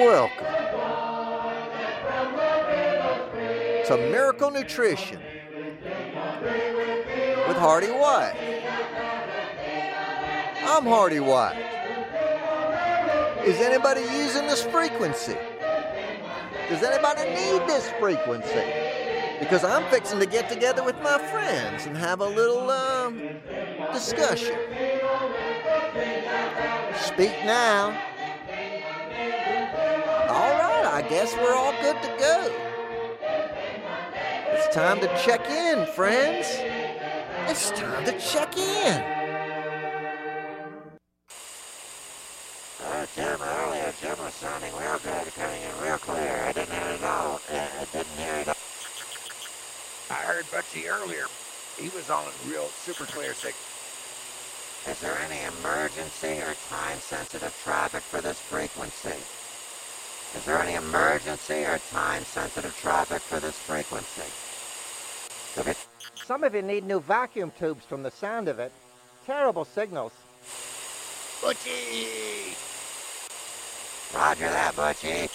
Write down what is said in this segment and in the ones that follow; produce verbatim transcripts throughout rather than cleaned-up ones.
welcome to Miracle Nutrition with Hardy White. I'm Hardy White. Is anybody using this frequency? Does anybody need this frequency? Because I'm fixing to get together with my friends and have a little um, discussion. Speak now. All right, I guess we're all good to go. It's time to check in, friends. It's time to check in. Uh, Jim, earlier, Jim was sounding real good, coming in real clear. I didn't hear it all. Uh, I didn't hear it all. I heard Butchie earlier. He was on real super clear signal. Is there any emergency or time-sensitive traffic for this frequency? Is there any emergency or time-sensitive traffic for this frequency? It... Some of you need new vacuum tubes from the sound of it. Terrible signals. Butchie! Roger that, Butchie.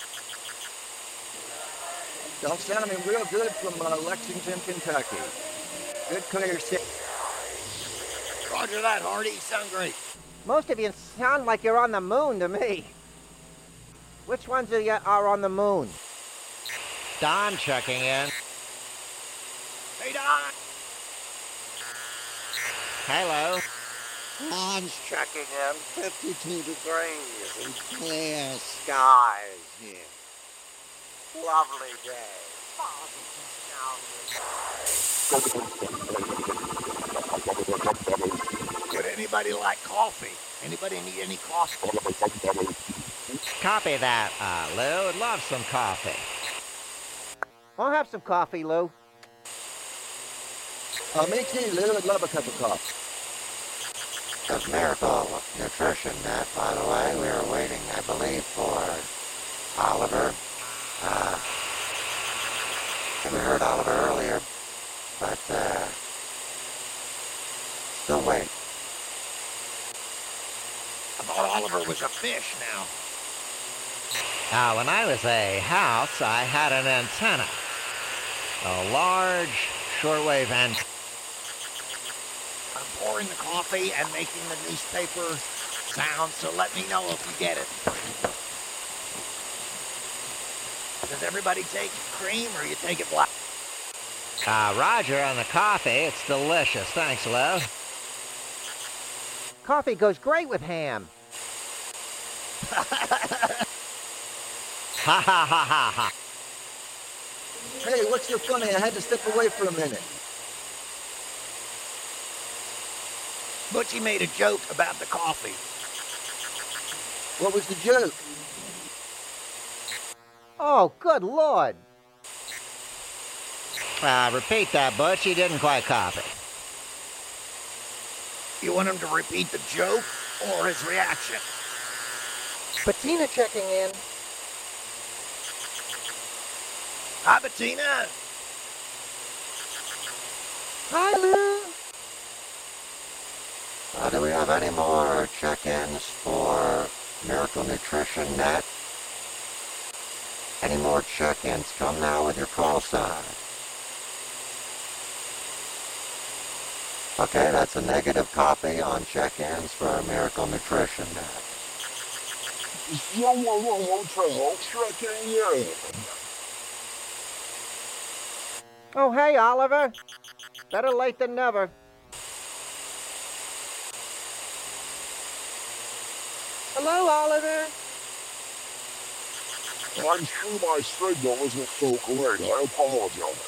Y'all sounding real good from uh, Lexington, Kentucky. Good clear signal. Roger that, Hardy. You sound great. Most of you sound like you're on the moon to me. Which ones of you are on the moon? Don checking in. Hey, Don. Hello. Don's checking in. fifty-two degrees and clear skies here. Lovely day. Would anybody like coffee? Anybody need any coffee? Copy that, uh, Lou. Would love some coffee. I'll have some coffee, Lou. Uh, me too, Lou. I'd love a cup of coffee. That's Miracle Nutrition Net, by the way. We were waiting, I believe, for Oliver. Uh, we heard Oliver earlier, but uh, still waiting. I thought Oliver was a fish now. Uh, when I was a house, I had an antenna. A large shortwave antenna. I'm pouring the coffee and making the newspaper sound, so let me know if you get it. Does everybody take cream or you take it black? Uh, Roger on the coffee. It's delicious. Thanks, Lou. Coffee goes great with ham. Ha ha ha ha ha. Hey, what's so funny? I had to step away for a minute. Butchie made a joke about the coffee. What was the joke? Oh, good Lord. Uh, repeat that, Butch. He didn't quite copy. You want him to repeat the joke or his reaction? Bettina checking in. Hi, Bettina. Hi, Lou. Uh, do we have any more check-ins for Miracle Nutrition Net? Any more check-ins? Come now with your call sign. Okay, that's a negative copy on check-ins for Miracle Nutrition Net. Someone on hotel checking in. Oh, hey, Oliver. Better late than never. Hello, Oliver. I'm sure my signal isn't so great. I apologize.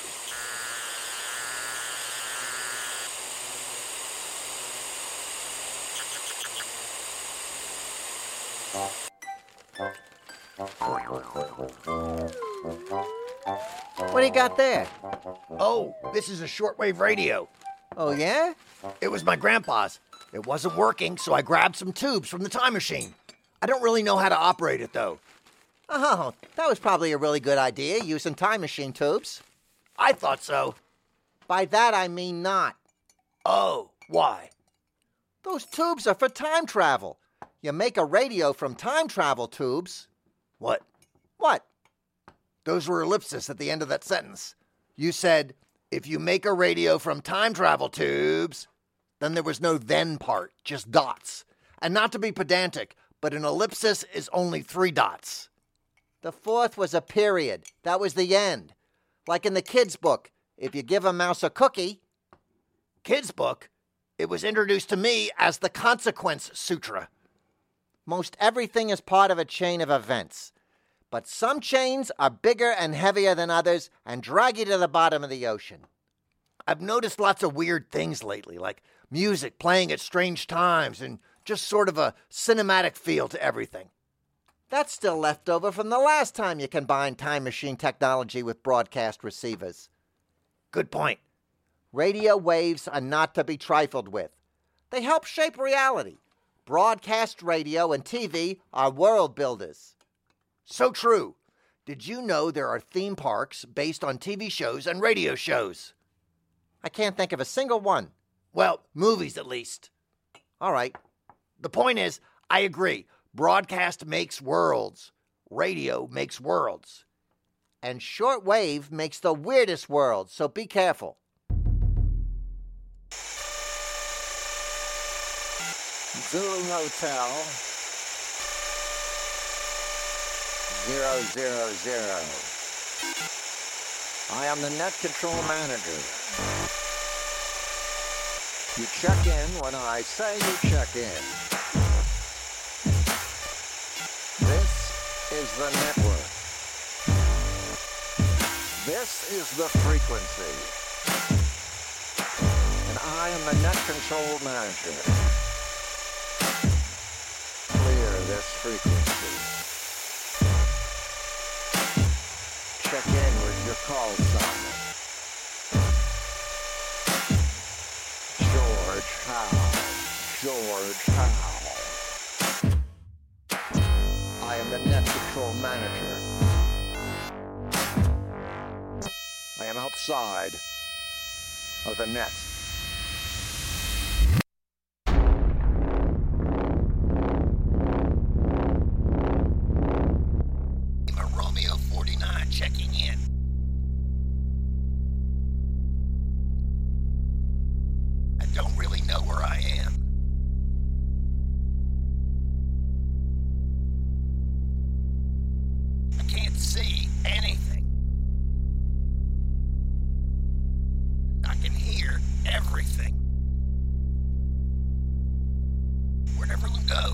What do you got there? Oh, this is a shortwave radio. Oh, yeah? It was my grandpa's. It wasn't working, so I grabbed some tubes from the time machine. I don't really know how to operate it, though. Oh, that was probably a really good idea, using time machine tubes. I thought so. By that, I mean not. Oh, why? Those tubes are for time travel. You make a radio from time travel tubes. What? What? Those were ellipses at the end of that sentence. You said, if you make a radio from time travel tubes, then there was no then part, just dots. And not to be pedantic, but an ellipsis is only three dots. The fourth was a period. That was the end. Like in the kids' book, if you give a mouse a cookie. Kids' book? It was introduced to me as the Consequence Sutra. Most everything is part of a chain of events. But some chains are bigger and heavier than others and drag you to the bottom of the ocean. I've noticed lots of weird things lately, like music playing at strange times and just sort of a cinematic feel to everything. That's still left over from the last time you combined time machine technology with broadcast receivers. Good point. Radio waves are not to be trifled with. They help shape reality. Broadcast radio and T V are world builders. So true. Did you know there are theme parks based on T V shows and radio shows? I can't think of a single one. Well, movies at least. All right. The point is, I agree. Broadcast makes worlds. Radio makes worlds. And shortwave makes the weirdest worlds, so be careful. Zulu Hotel. Zero, zero, zero. I am the net control manager. You check in when I say you check in. This is the network. This is the frequency. And I am the net control manager. Clear this frequency. Check in with your call sign. George Howe. George Howe. I am the net control manager. I am outside of the net. Romeo forty-nine checking in. I don't really know where I am. I can't see anything. I can hear everything. Where'd everyone go?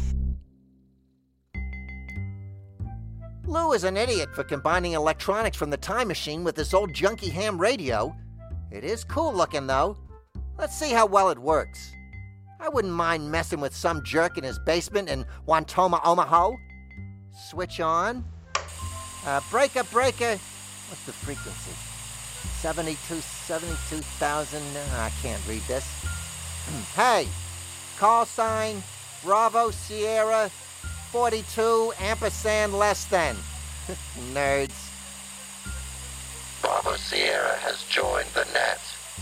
Lou is an idiot for combining electronics from the time machine with this old junky ham radio. It is cool looking, though. Let's see how well it works. I wouldn't mind messing with some jerk in his basement in Wantoma, Omaha. Switch on. Uh, breaker, breaker. What's the frequency? seventy-two, seventy-two thousand. Uh, I can't read this. Hey, call sign, Bravo Sierra, forty-two, ampersand less than. Nerds. Bravo Sierra has joined the net.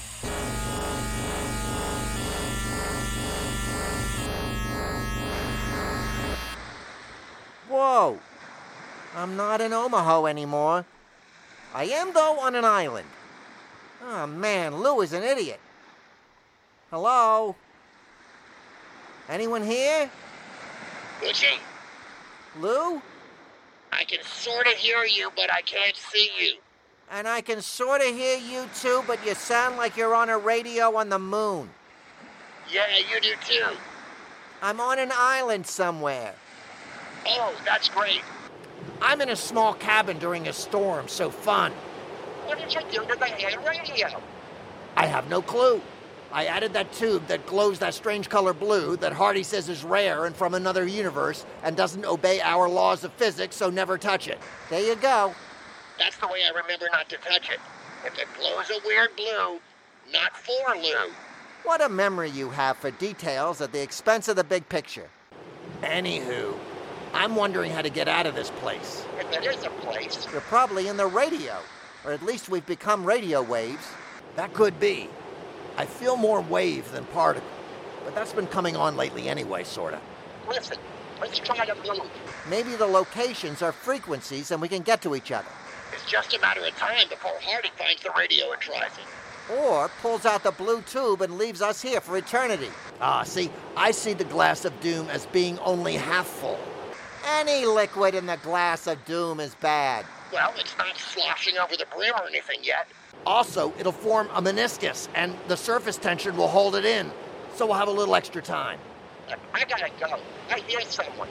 Whoa. I'm not in Omaha anymore. I am, though, on an island. Oh, man, Lou is an idiot. Hello? Anyone here? Gucci, Lou? I can sort of hear you, but I can't see you. And I can sort of hear you, too, but you sound like you're on a radio on the moon. Yeah, you do too. I'm on an island somewhere. Oh, that's great. I'm in a small cabin during a storm, so fun. What did you do to the ham radio? I have no clue. I added that tube that glows that strange color blue that Hardy says is rare and from another universe and doesn't obey our laws of physics, so never touch it. There you go. That's the way I remember not to touch it. If it glows a weird blue, not for Lou. What a memory you have for details at the expense of the big picture. Anywho, I'm wondering how to get out of this place. If there is a place. You're probably in the radio, or at least we've become radio waves. That could be. I feel more wave than particle, but that's been coming on lately anyway, sorta. Listen, Let's try to move. Maybe the locations are frequencies and we can get to each other. It's just a matter of time before Hardy finds the radio and tries it. Or pulls out the blue tube and leaves us here for eternity. Ah, see, I see the glass of doom as being only half full. Any liquid in the glass of doom is bad. Well, it's not sloshing over the brim or anything yet. Also, it'll form a meniscus, and the surface tension will hold it in. So we'll have a little extra time. I gotta go. I hear someone.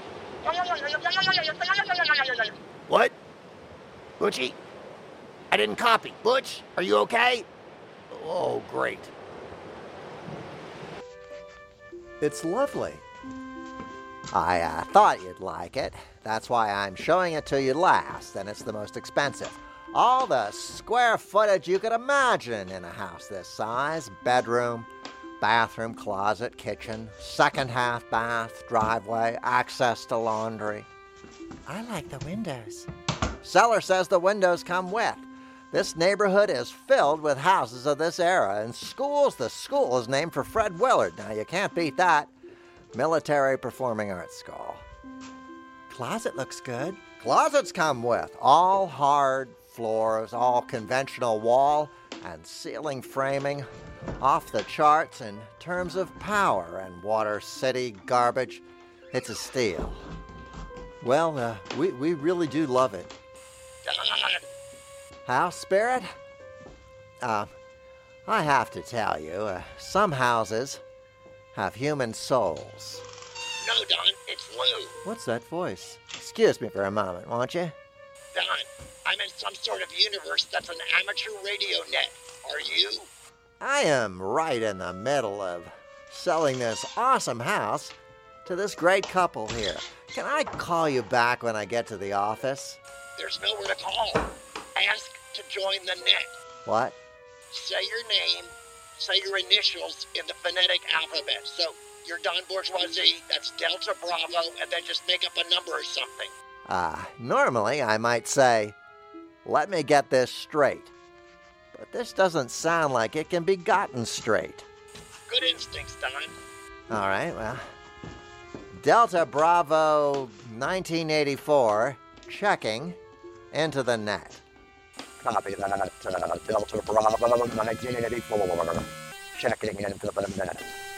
What? Butchie? I didn't copy. Butch, are you okay? Oh, great. It's lovely. I uh, thought you'd like it. That's why I'm showing it to you last, and it's the most expensive. All the square footage you could imagine in a house this size. Bedroom, bathroom, closet, kitchen, second half bath, driveway, access to laundry. I like the windows. Seller says the windows come with. This neighborhood is filled with houses of this era, and schools, the school is named for Fred Willard. Now, you can't beat that. Military Performing Arts School. Closet looks good. Closets come with all hard floors, all conventional wall and ceiling framing, off the charts in terms of power and Water City garbage. It's a steal. Well, uh, we, we really do love it. House spirit? Uh, I have to tell you, uh, some houses have human souls. No, Don, it's Lou. What's that voice? Excuse me for a moment, won't you? Don, I'm in some sort of universe that's an amateur radio net. Are you? I am right in the middle of selling this awesome house to this great couple here. Can I call you back when I get to the office? There's nowhere to call. Ask to join the net. What? Say your name, say your initials in the phonetic alphabet. So you're Don Bourgeoisie, that's Delta Bravo, and then just make up a number or something. Uh, normally I might say, let me get this straight. But this doesn't sound like it can be gotten straight. Good instincts, Don. All right, well, Delta Bravo nineteen eighty-four, checking into the net. Copy that, uh, Delta Bravo nineteen eighty-four, checking into the net.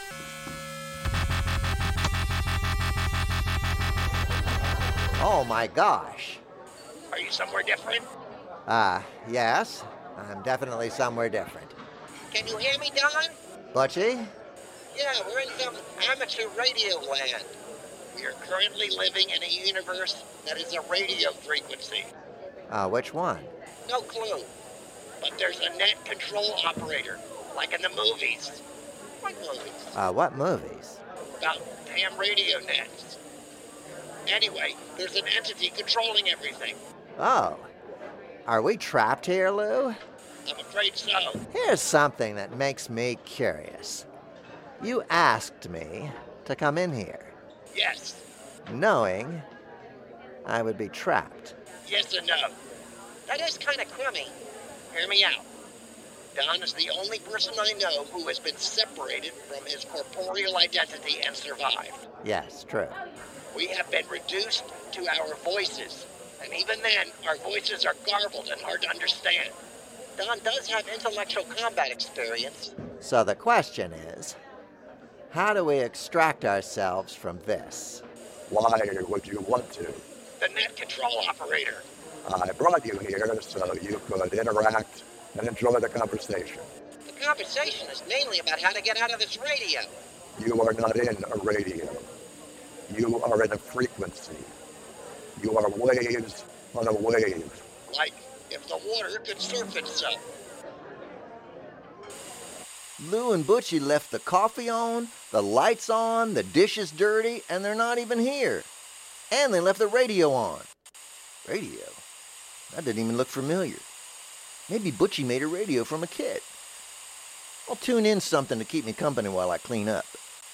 Oh my gosh. Are you somewhere different? Uh, yes, I'm definitely somewhere different. Can you hear me, Don? Butchie? Yeah, we're in some amateur radio land. We are currently living in a universe that is a radio frequency. Uh, which one? No clue. But there's a net control operator, like in the movies. What movies? Uh, what movies? About ham radio nets. Anyway, there's an entity controlling everything. Oh, are we trapped here, Lou? I'm afraid so. Here's something that makes me curious. You asked me to come in here, Yes. knowing I would be trapped. Yes and no. That is kind of crummy. Hear me out. Don is the only person I know who has been separated from his corporeal identity and survived. Yes, true. We have been reduced to our voices, and even then, our voices are garbled and hard to understand. Don does have intellectual combat experience. So the question is, how do we extract ourselves from this? Why would you want to? The net control operator. I brought you here so you could interact and enjoy the conversation. The conversation is mainly about how to get out of this radio. You are not in a radio. You are in a frequency. You are waves on a wave. Like if the water could surf itself. Lou and Butchie left the coffee on, the lights on, the dishes dirty, and they're not even here. And they left the radio on. Radio? That didn't even look familiar. Maybe Butchie made a radio from a kid. I'll tune in something to keep me company while I clean up.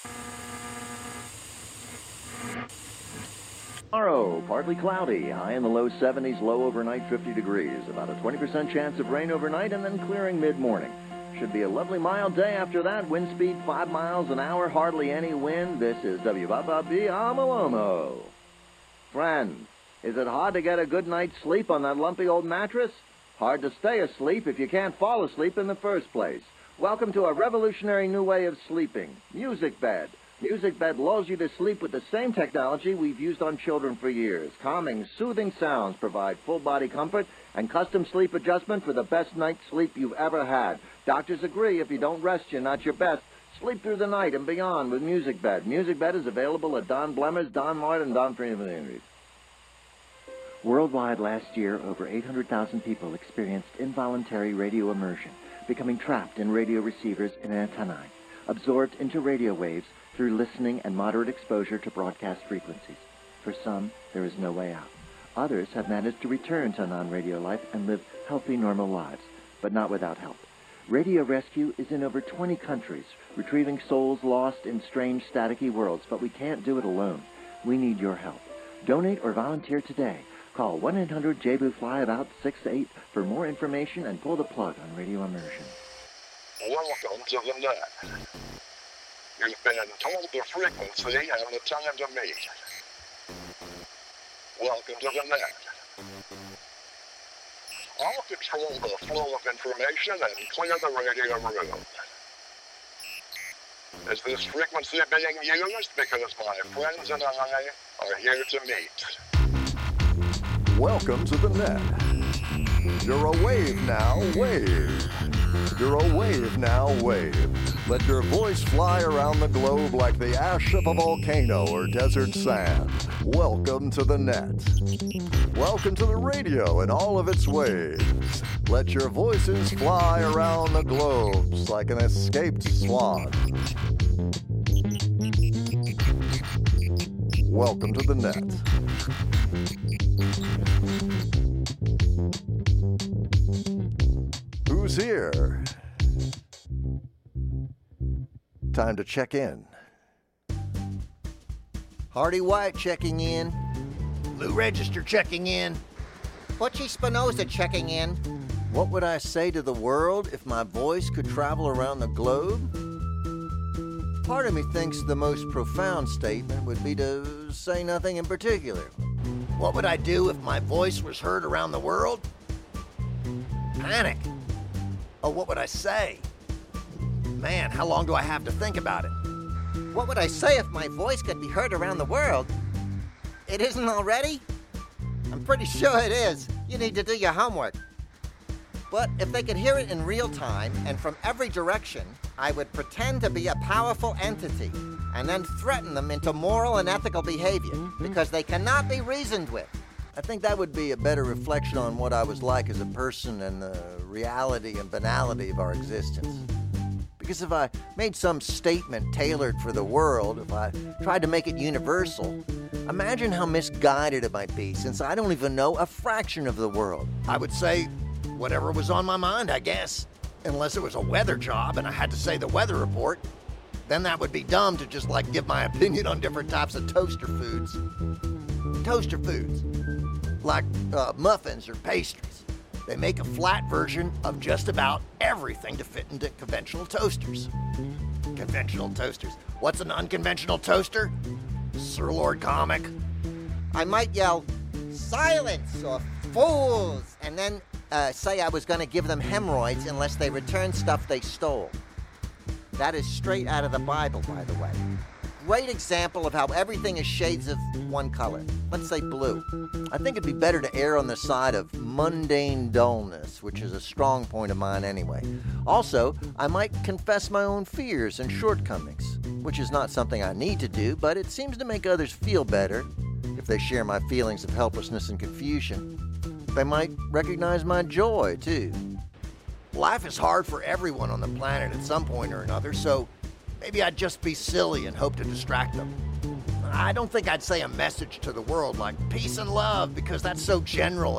Tomorrow, partly cloudy, high in the low seventies, low overnight fifty degrees. About a twenty percent chance of rain overnight and then clearing mid-morning. Should be a lovely mild day after that. Wind speed five miles an hour, hardly any wind. This is W B B B Amalomo. Friends, is it hard to get a good night's sleep on that lumpy old mattress? Hard to stay asleep if you can't fall asleep in the first place. Welcome to a revolutionary new way of sleeping, Music Bed. Music Bed lulls you to sleep with the same technology we've used on children for years. Calming, soothing sounds provide full-body comfort and custom sleep adjustment for the best night's sleep you've ever had. Doctors agree if you don't rest, you're not your best. Sleep through the night and beyond with Music Bed. Music Bed is available at Don Blemmer's, Don Martin, and Don Freeman Industries. Worldwide last year, over eight hundred thousand people experienced involuntary radio immersion, becoming trapped in radio receivers and antennae, absorbed into radio waves through listening and moderate exposure to broadcast frequencies. For some, there is no way out. Others have managed to return to non-radio life and live healthy, normal lives, but not without help. Radio Rescue is in over twenty countries, retrieving souls lost in strange, staticky worlds, but we can't do it alone. We need your help. Donate or volunteer today. Call one eight hundred J B O O Fly about six eight for more information and pull the plug on radio immersion. Welcome to the net. You've been told the frequency and the time to meet. Welcome to the net. I'll control the flow of information and clear the radio room. Is this frequency being used? Because my friends and I are here to meet. Welcome to the net. You're a wave now, wave. You're a wave now, wave. Let your voice fly around the globe like the ash of a volcano or desert sand. Welcome to the net. Welcome to the radio and all of its waves. Let your voices fly around the globes like an escaped swan. Welcome to the net. Who's here? Time to check in. Hardy White checking in. Lou Register checking in. Butchie Spinoza checking in. What would I say to the world if my voice could travel around the globe? Part of me thinks the most profound statement would be to say nothing in particular. What would I do if my voice was heard around the world? Panic. Oh, what would I say? Man, how long do I have to think about it? What would I say if my voice could be heard around the world? It isn't already? I'm pretty sure it is. You need to do your homework. But if they could hear it in real time and from every direction, I would pretend to be a powerful entity and then threaten them into moral and ethical behavior because they cannot be reasoned with. I think that would be a better reflection on what I was like as a person and the reality and banality of our existence. Because if I made some statement tailored for the world, if I tried to make it universal, imagine how misguided it might be, since I don't even know a fraction of the world. I would say whatever was on my mind, I guess. Unless it was a weather job and I had to say the weather report. Then that would be dumb to just, like, give my opinion on different types of toaster foods. Toaster foods. Like uh, muffins or pastries. They make a flat version of just about everything to fit into conventional toasters. Conventional toasters. What's an unconventional toaster? Sir Lord Comic. I might yell, silence or fools, and then uh, say I was going to give them hemorrhoids unless they returned stuff they stole. That is straight out of the Bible, by the way. Great example of how everything is shades of one color. Let's say blue. I think it'd be better to err on the side of mundane dullness, which is a strong point of mine anyway. Also, I might confess my own fears and shortcomings, which is not something I need to do, but it seems to make others feel better if they share my feelings of helplessness and confusion. They might recognize my joy, too. Life is hard for everyone on the planet at some point or another, so maybe I'd just be silly and hope to distract them. I don't think I'd say a message to the world like peace and love, because that's so general,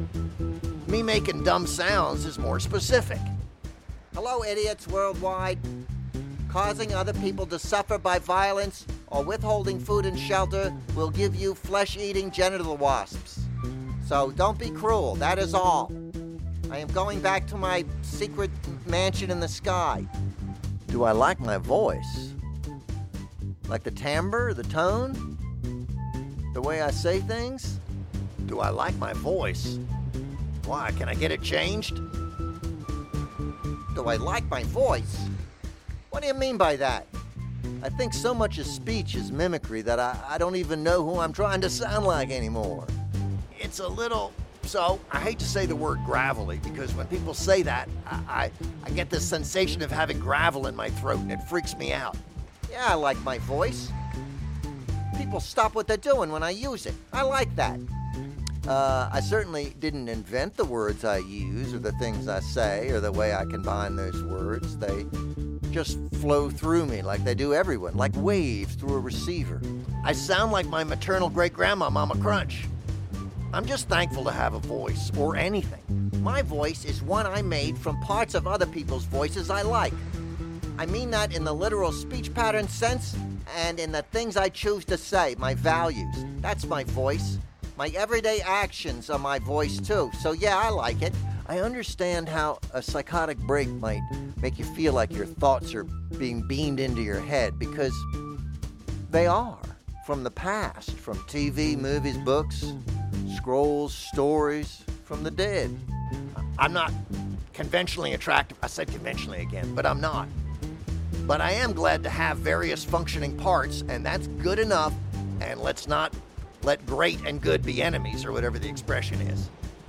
and me making dumb sounds is more specific. Hello, idiots worldwide. Causing other people to suffer by violence or withholding food and shelter will give you flesh-eating genital wasps. So don't be cruel, that is all. I am going back to my secret mansion in the sky. Do I like my voice? Like the timbre, the tone? The way I say things? Do I like my voice? Why, can I get it changed? Do I like my voice? What do you mean by that? I think so much of speech is mimicry that I, I don't even know who I'm trying to sound like anymore. It's a little... So, I hate to say the word gravelly, because when people say that, I, I, I get this sensation of having gravel in my throat, and it freaks me out. Yeah, I like my voice. People stop what they're doing when I use it. I like that. Uh, I certainly didn't invent the words I use or the things I say or the way I combine those words. They just flow through me like they do everyone, like waves through a receiver. I sound like my maternal great-grandma, Mama Crunch. I'm just thankful to have a voice, or anything. My voice is one I made from parts of other people's voices I like. I mean that in the literal speech pattern sense and in the things I choose to say, my values. That's my voice. My everyday actions are my voice too, so yeah, I like it. I understand how a psychotic break might make you feel like your thoughts are being beamed into your head, because they are, from the past, from T V, movies, books, scrolls, stories, from the dead. I'm not conventionally attractive. I said conventionally again, but I'm not. But I am glad to have various functioning parts, and that's good enough, and let's not let great and good be enemies, or whatever the expression is.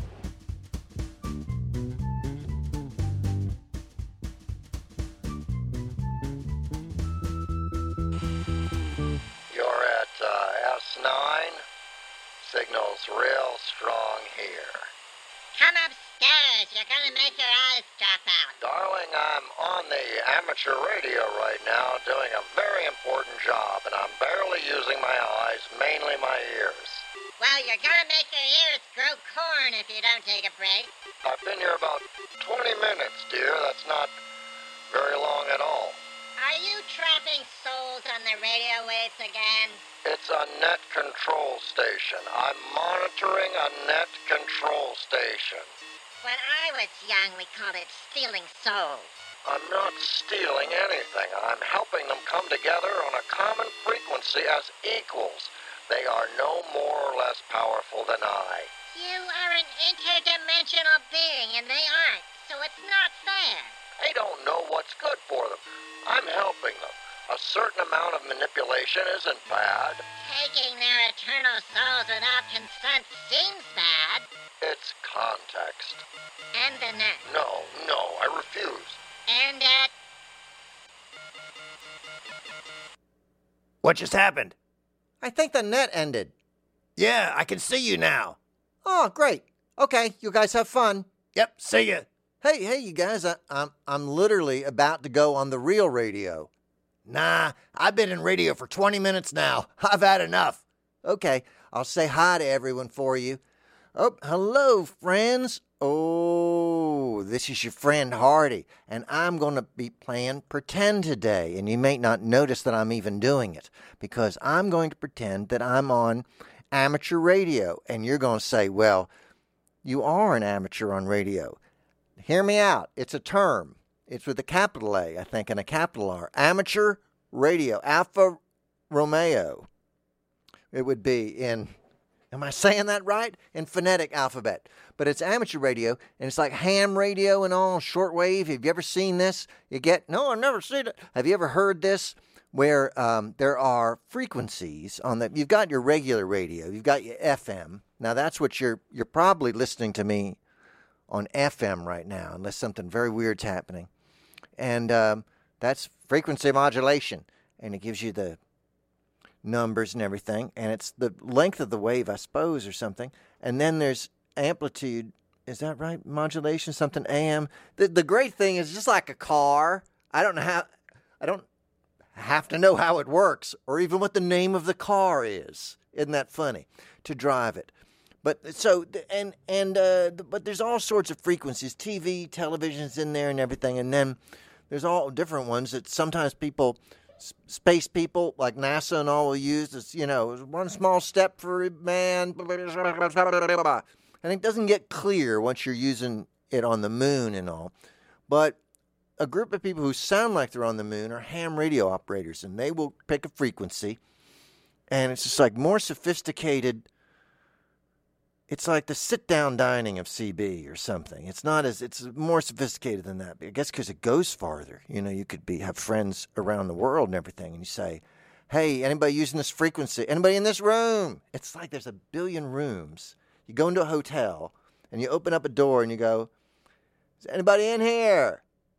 You're at uh, S nine. Signal's real strong here. Come upstairs. You're gonna make your eyes drop out. Darling, I'm on the amateur radio right now doing a very important job, and I'm barely using my eyes, mainly my ears. Well, you're gonna make your ears grow corn if you don't take a break. I've been here about twenty minutes, dear. That's not very long at all. Are you trapping souls on the radio waves again? It's a net control station. I'm monitoring a net control station. When I was young, we called it stealing souls. I'm not stealing anything. I'm helping them come together on a common frequency as equals. They are no more or less powerful than I. You are an interdimensional being, and they aren't, so it's not fair. They don't know what's good for them. I'm helping them. A certain amount of manipulation isn't bad. Taking their eternal souls without consent seems bad. It's context. And the net. No, no, I refuse. And it. What just happened? I think the net ended. Yeah, I can see you now. Oh, great. Okay, you guys have fun. Yep, see ya. Hey, hey, you guys, I, I'm, I'm literally about to go on the real radio. Nah, I've been in radio for twenty minutes now. I've had enough. Okay, I'll say hi to everyone for you. Oh, hello, friends. Oh, this is your friend Hardy, and I'm going to be playing pretend today, and you may not notice that I'm even doing it, because I'm going to pretend that I'm on amateur radio, and you're going to say, well, you are an amateur on radio. Hear me out. It's a term. It's with a capital A, I think, and a capital R. Amateur radio. Alfa Romeo. It would be in, am I saying that right? In phonetic alphabet. But it's amateur radio, and it's like ham radio and all, shortwave. Have you ever seen this? You get, no, I've never seen it. Have you ever heard this? Where um, there are frequencies on the, you've got your regular radio, you've got your F M. Now that's what you're, you're probably listening to me on F M right now, unless something very weird's happening. And um, that's frequency modulation, and it gives you the numbers and everything, and it's the length of the wave, I suppose, or something. And then there's amplitude, is that right? Modulation, something A M. The, the great thing is just like a car. I don't know how, I don't have to know how it works, or even what the name of the car is. Isn't that funny? To drive it. But so, and, and, uh, but there's all sorts of frequencies, T V, television's in there and everything. And then there's all different ones that sometimes people, space people like NASA and all will use. It's, you know, one small step for man. And it doesn't get clear once you're using it on the moon and all. But a group of people who sound like they're on the moon are ham radio operators, and they will pick a frequency, and it's just like more sophisticated. It's like the sit-down dining of C B or something. It's not as it's more sophisticated than that. I guess because it goes farther. You know, you could be have friends around the world and everything, and you say, "Hey, anybody using this frequency? Anybody in this room?" It's like there's a billion rooms. You go into a hotel and you open up a door and you go, "Is anybody in here?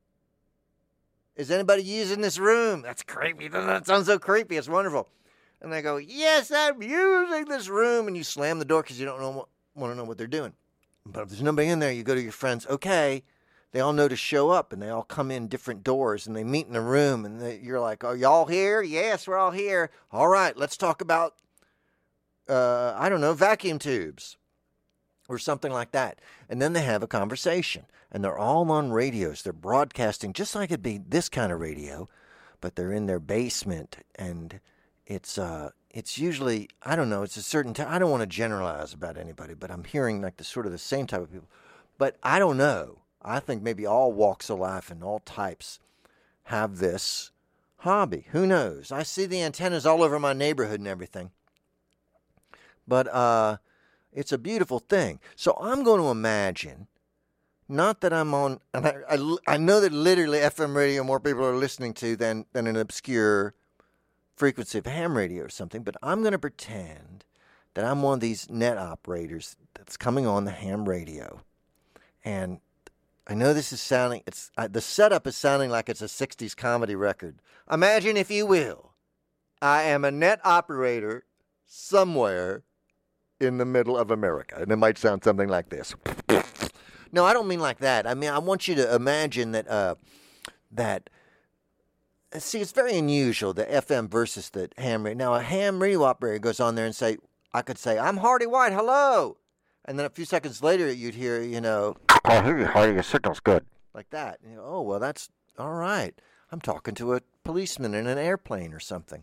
Is anybody using this room?" That's creepy. That sounds so creepy. It's wonderful. And they go, "Yes, I'm using this room," and you slam the door because you don't know what. want to know what they're doing. But if there's nobody in there, you go to your friends, okay, they all know to show up, and they all come in different doors, and they meet in a room, and they, you're like, "Are y'all here?" "Yes, we're all here." "All right, let's talk about, uh, I don't know, vacuum tubes," or something like that. And then they have a conversation, and they're all on radios. They're broadcasting just like it'd be this kind of radio, but they're in their basement, and it's, uh, It's usually, I don't know, it's a certain time. I don't want to generalize about anybody, but I'm hearing like the sort of the same type of people. But I don't know. I think maybe all walks of life and all types have this hobby. Who knows? I see the antennas all over my neighborhood and everything. But uh, it's a beautiful thing. So I'm going to imagine, not that I'm on, and I, I, I know that literally F M radio more people are listening to than, than an obscure frequency of ham radio or something, but I'm going to pretend that I'm one of these net operators that's coming on the ham radio. And I know this is sounding, it's uh, the setup is sounding like it's a sixties comedy record. Imagine, if you will, I am a net operator somewhere in the middle of America. And it might sound something like this. No, I don't mean like that. I mean, I want you to imagine that, uh, that, see, it's very unusual, the F M versus the ham radio. Now, a ham radio operator goes on there and say, I could say, "I'm Hardy White, hello." And then a few seconds later, you'd hear, you know, "I hear you, Hardy, your signal's good." Like that. And you go, "Oh, well, that's all right. I'm talking to a policeman in an airplane or something."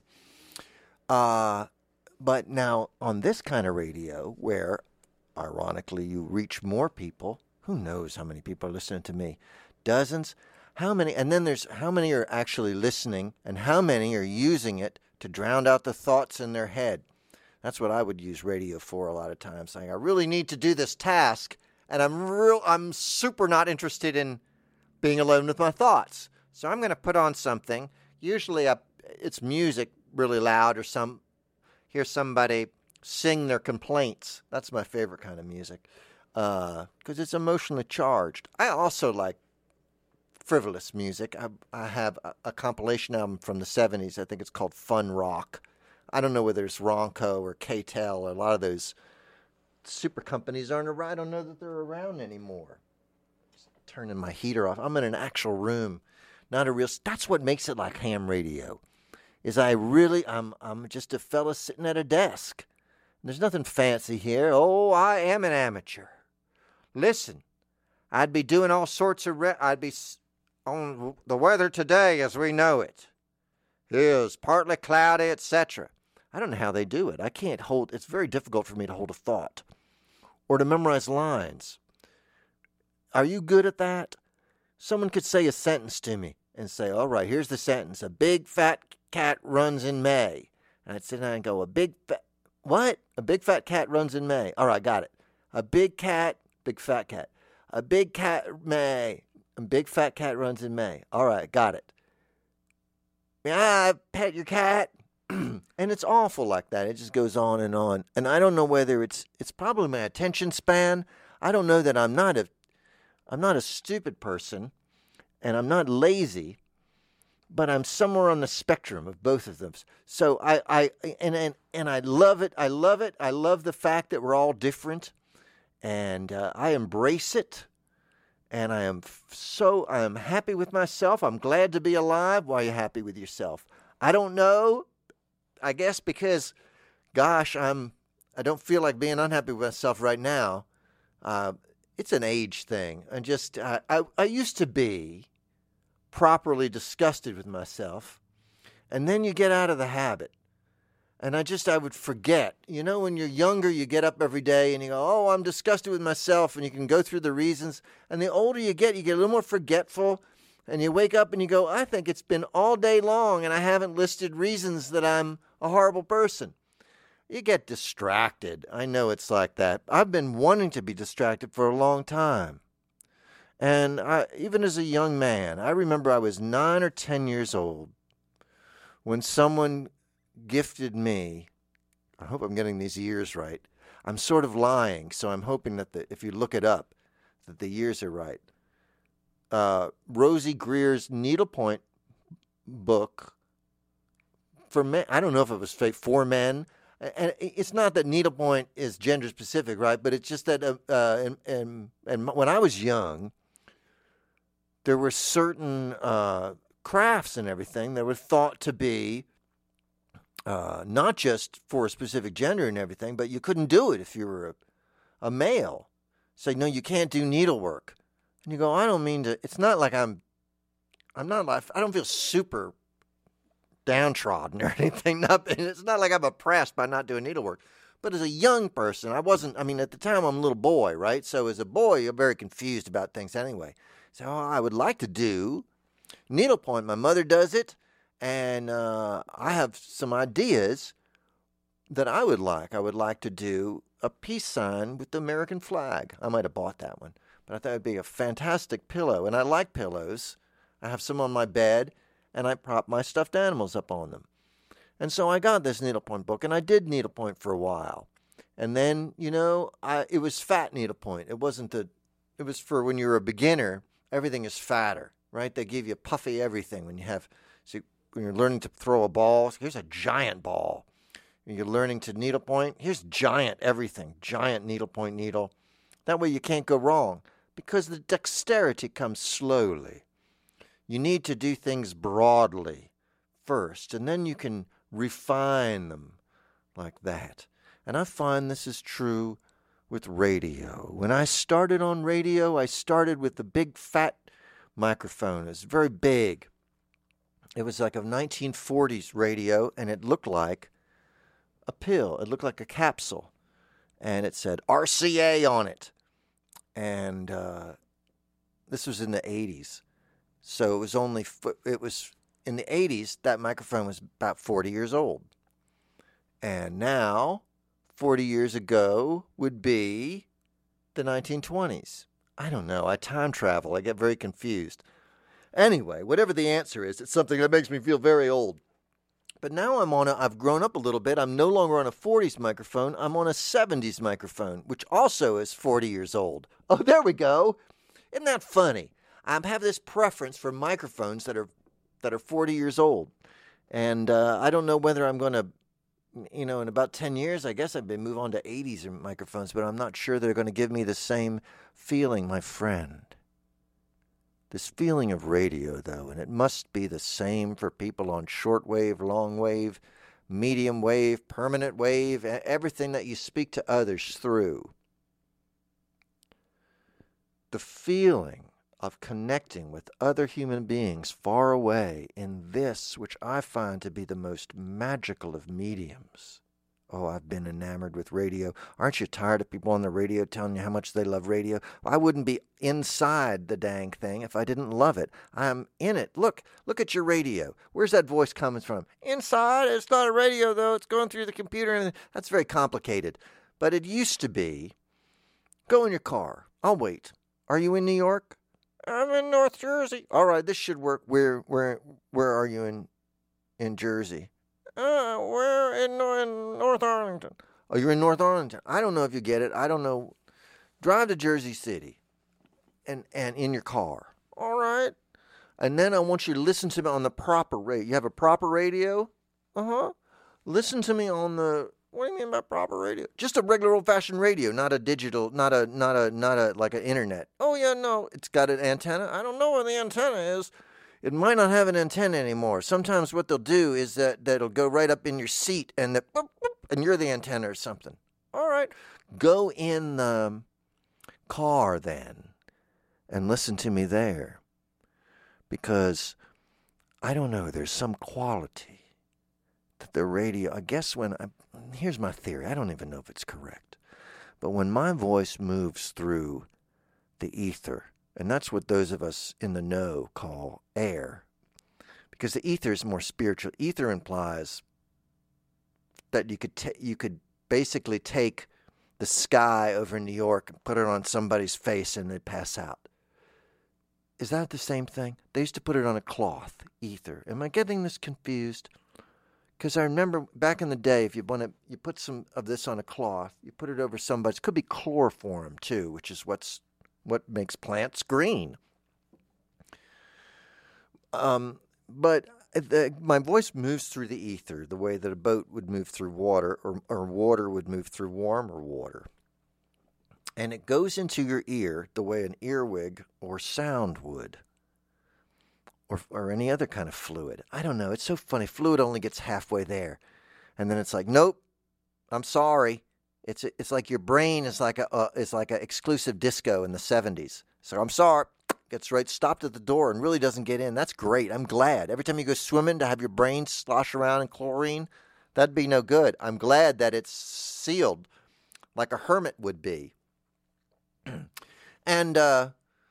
Uh, but now, on this kind of radio, where, ironically, you reach more people, who knows how many people are listening to me? Dozens? How many, and then there's how many are actually listening, and how many are using it to drown out the thoughts in their head? That's what I would use radio for a lot of times, saying, I really need to do this task, and I'm real, I'm super not interested in being alone with my thoughts. So I'm going to put on something, usually a, it's music really loud, or some, hear somebody sing their complaints. That's my favorite kind of music, because uh, it's emotionally charged. I also like frivolous music. I, I have a, a compilation album from the seventies. I think it's called Fun Rock. I don't know whether it's Ronco or K-Tel, or a lot of those super companies aren't around. I don't know that they're around anymore. Just turning my heater off. I'm in an actual room, not a real. That's what makes it like ham radio. Is I really, I'm, I'm just a fella sitting at a desk. There's nothing fancy here. Oh, I am an amateur. Listen, I'd be doing all sorts of. Re- I'd be. On the weather today as we know it is partly cloudy, et cetera. I don't know how they do it. I can't hold, it's very difficult for me to hold a thought or to memorize lines. Are you good at that? Someone could say a sentence to me and say, all right, here's the sentence. A big fat cat runs in May. And I'd sit down and go, a big fat, what? A big fat cat runs in May. All right, got it. A big cat, big fat cat. A big cat, May. A big fat cat runs in May. All right, got it. Yeah, pet your cat. And it's awful like that. It just goes on and on. And I don't know whether it's it's probably my attention span. I don't know that I'm not a I'm not a stupid person, and I'm not lazy, but I'm somewhere on the spectrum of both of them. So I, I and, and and I love it. I love it. I love the fact that we're all different, and uh, I embrace it. And I am so, I am happy with myself. I'm glad to be alive. Why are you happy with yourself? I don't know. I guess because, gosh, I'm, I don't feel like being unhappy with myself right now. Uh, it's an age thing. And just, I, I, I used to be properly disgusted with myself. And then you get out of the habit. And I just, I would forget. You know, when you're younger, you get up every day and you go, oh, I'm disgusted with myself, and you can go through the reasons. And the older you get, you get a little more forgetful, and you wake up and you go, I think it's been all day long and I haven't listed reasons that I'm a horrible person. You get distracted. I know it's like that. I've been wanting to be distracted for a long time. And I, even as a young man, I remember I was nine or ten years old when someone gifted me, I hope I'm getting these years right. I'm sort of lying, so I'm hoping that the, if you look it up, that the years are right. Uh, Rosie Greer's Needlepoint book for men. I don't know if it was for men. And it's not that needlepoint is gender specific, right? But it's just that, uh, uh, and, and and when I was young, there were certain uh, crafts and everything that were thought to be uh, not just for a specific gender and everything, but you couldn't do it if you were a, a male. Say, no, you can't do needlework. And you go, I don't mean to. It's not like I'm. I'm not. I don't feel super downtrodden or anything. Not, it's not like I'm oppressed by not doing needlework. But as a young person, I wasn't. I mean, at the time, I'm a little boy, right? So as a boy, you're very confused about things anyway. So I would like to do needlepoint. My mother does it, and uh, I have some ideas that I would like. I would like to do a peace sign with the American flag. I might have bought that one, but I thought it would be a fantastic pillow. And I like pillows. I have some on my bed, and I prop my stuffed animals up on them. And so I got this needlepoint book, and I did needlepoint for a while. And then, you know, I it was fat needlepoint. It wasn't the, it was for when you're a beginner, everything is fatter, right? They give you puffy everything when you have, so when you're learning to throw a ball, here's a giant ball. When you're learning to needlepoint, here's giant everything, giant needlepoint needle. That way you can't go wrong because the dexterity comes slowly. You need to do things broadly first, and then you can refine them like that. And I find this is true with radio. When I started on radio, I started with the big fat microphone. It was very big. It was like a nineteen forties radio, and it looked like a pill. It looked like a capsule. And it said R C A on it. And uh, this was in the eighties. So it was only, it was in the eighties, that microphone was about forty years old. And now, forty years ago would be the nineteen twenties. I don't know. I time travel. I get very confused. Anyway, whatever the answer is, it's something that makes me feel very old. But now I'm on a, I've grown up a little bit. I'm no longer on a forties microphone. I'm on a seventies microphone, which also is forty years old. Oh, there we go. Isn't that funny? I have this preference for microphones that are that are forty years old. And uh, I don't know whether I'm going to, you know, in about ten years, I guess I'd be move on to eighties microphones, but I'm not sure they're going to give me the same feeling, my friend. This feeling of radio, though, and it must be the same for people on shortwave, long wave, medium wave, permanent wave, everything that you speak to others through. The feeling of connecting with other human beings far away in this, which I find to be the most magical of mediums. Oh, I've been enamored with radio. Aren't you tired of people on the radio telling you how much they love radio? I wouldn't be inside the dang thing if I didn't love it. I'm in it. Look, look at your radio. Where's that voice coming from? Inside. It's not a radio, though. It's going through the computer, and that's very complicated. But it used to be, go in your car. I'll wait. Are you in New York? I'm in North Jersey. All right, this should work. Where, where, where are you in, in Jersey? Uh, we're in, in North Arlington. Oh, you're in North Arlington. I don't know if you get it. I don't know. Drive to Jersey City and, and in your car. All right. And then I want you to listen to me on the proper radio. You have a proper radio? Uh-huh. Listen to me on the, what do you mean by proper radio? Just a regular old-fashioned radio, not a digital, not a, not a, not a, like an internet. Oh, yeah, no. It's got an antenna. I don't know where the antenna is. It might not have an antenna anymore. Sometimes what they'll do is that that'll go right up in your seat, and the, boop, boop, and you're the antenna or something. All right. Go in the car then and listen to me there. Because, I don't know, there's some quality that the radio, I guess when I, here's my theory. I don't even know if it's correct. But when my voice moves through the ether, and that's what those of us in the know call air, because the ether is more spiritual. Ether implies that you could ta- you could basically take the sky over New York and put it on somebody's face and they'd pass out. Is that the same thing? They used to put it on a cloth, ether. Am I getting this confused? Because I remember back in the day, if you want to, you put some of this on a cloth, you put it over somebody's. It could be chloroform too, which is what's what makes plants green. Um, but the, my voice moves through the ether the way that a boat would move through water, or, or water would move through warmer water. And it goes into your ear the way an earwig or sound would, or or any other kind of fluid. I don't know. It's so funny. Fluid only gets halfway there, and then it's like, nope, I'm sorry. It's it's like your brain is like a uh, is like an exclusive disco in the seventies. So I'm sorry. Gets right stopped at the door and really doesn't get in. That's great. I'm glad. Every time you go swimming to have your brain slosh around in chlorine, that'd be no good. I'm glad that it's sealed like a hermit would be. And uh,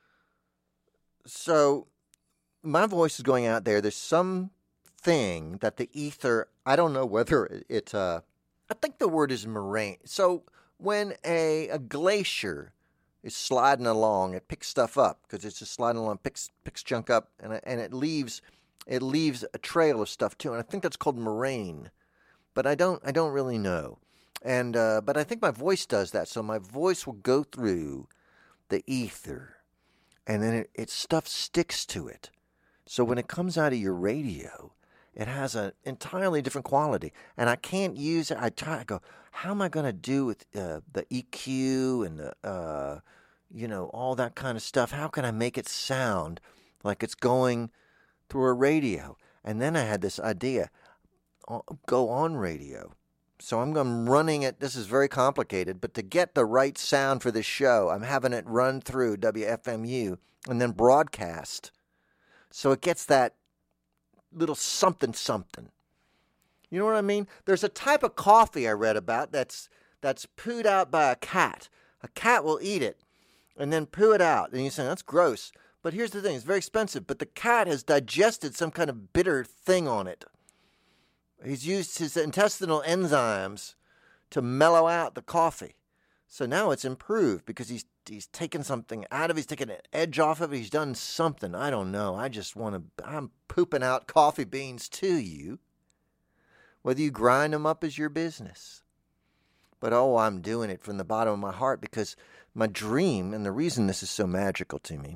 so my voice is going out there. There's something that the ether, I don't know whether it, it uh, I think the word is moraine. So when a, a glacier is sliding along, it picks stuff up because it's just sliding along, picks picks junk up, and and it leaves it leaves a trail of stuff too. And I think that's called moraine, but I don't I don't really know. And uh, but I think my voice does that. So my voice will go through the ether, and then it, it stuff sticks to it. So when it comes out of your radio, it has an entirely different quality. And I can't use it. I try to go, how am I going to do with uh, the E Q and the, uh, you know, all that kind of stuff? How can I make it sound like it's going through a radio? And then I had this idea, go on radio. So I'm, I'm running it. This is very complicated, but to get the right sound for this show, I'm having it run through W F M U and then broadcast. So it gets that little something something. You know what I mean? There's a type of coffee I read about that's that's pooed out by a cat. A cat will eat it and then poo it out. And you say, that's gross. But here's the thing. It's very expensive. But the cat has digested some kind of bitter thing on it. He's used his intestinal enzymes to mellow out the coffee. So now it's improved because he's he's taken something out of it. He's taken an edge off of it. He's done something. I don't know. I just want to, I'm pooping out coffee beans to you. Whether you grind them up is your business. But oh, I'm doing it from the bottom of my heart because my dream, and the reason this is so magical to me,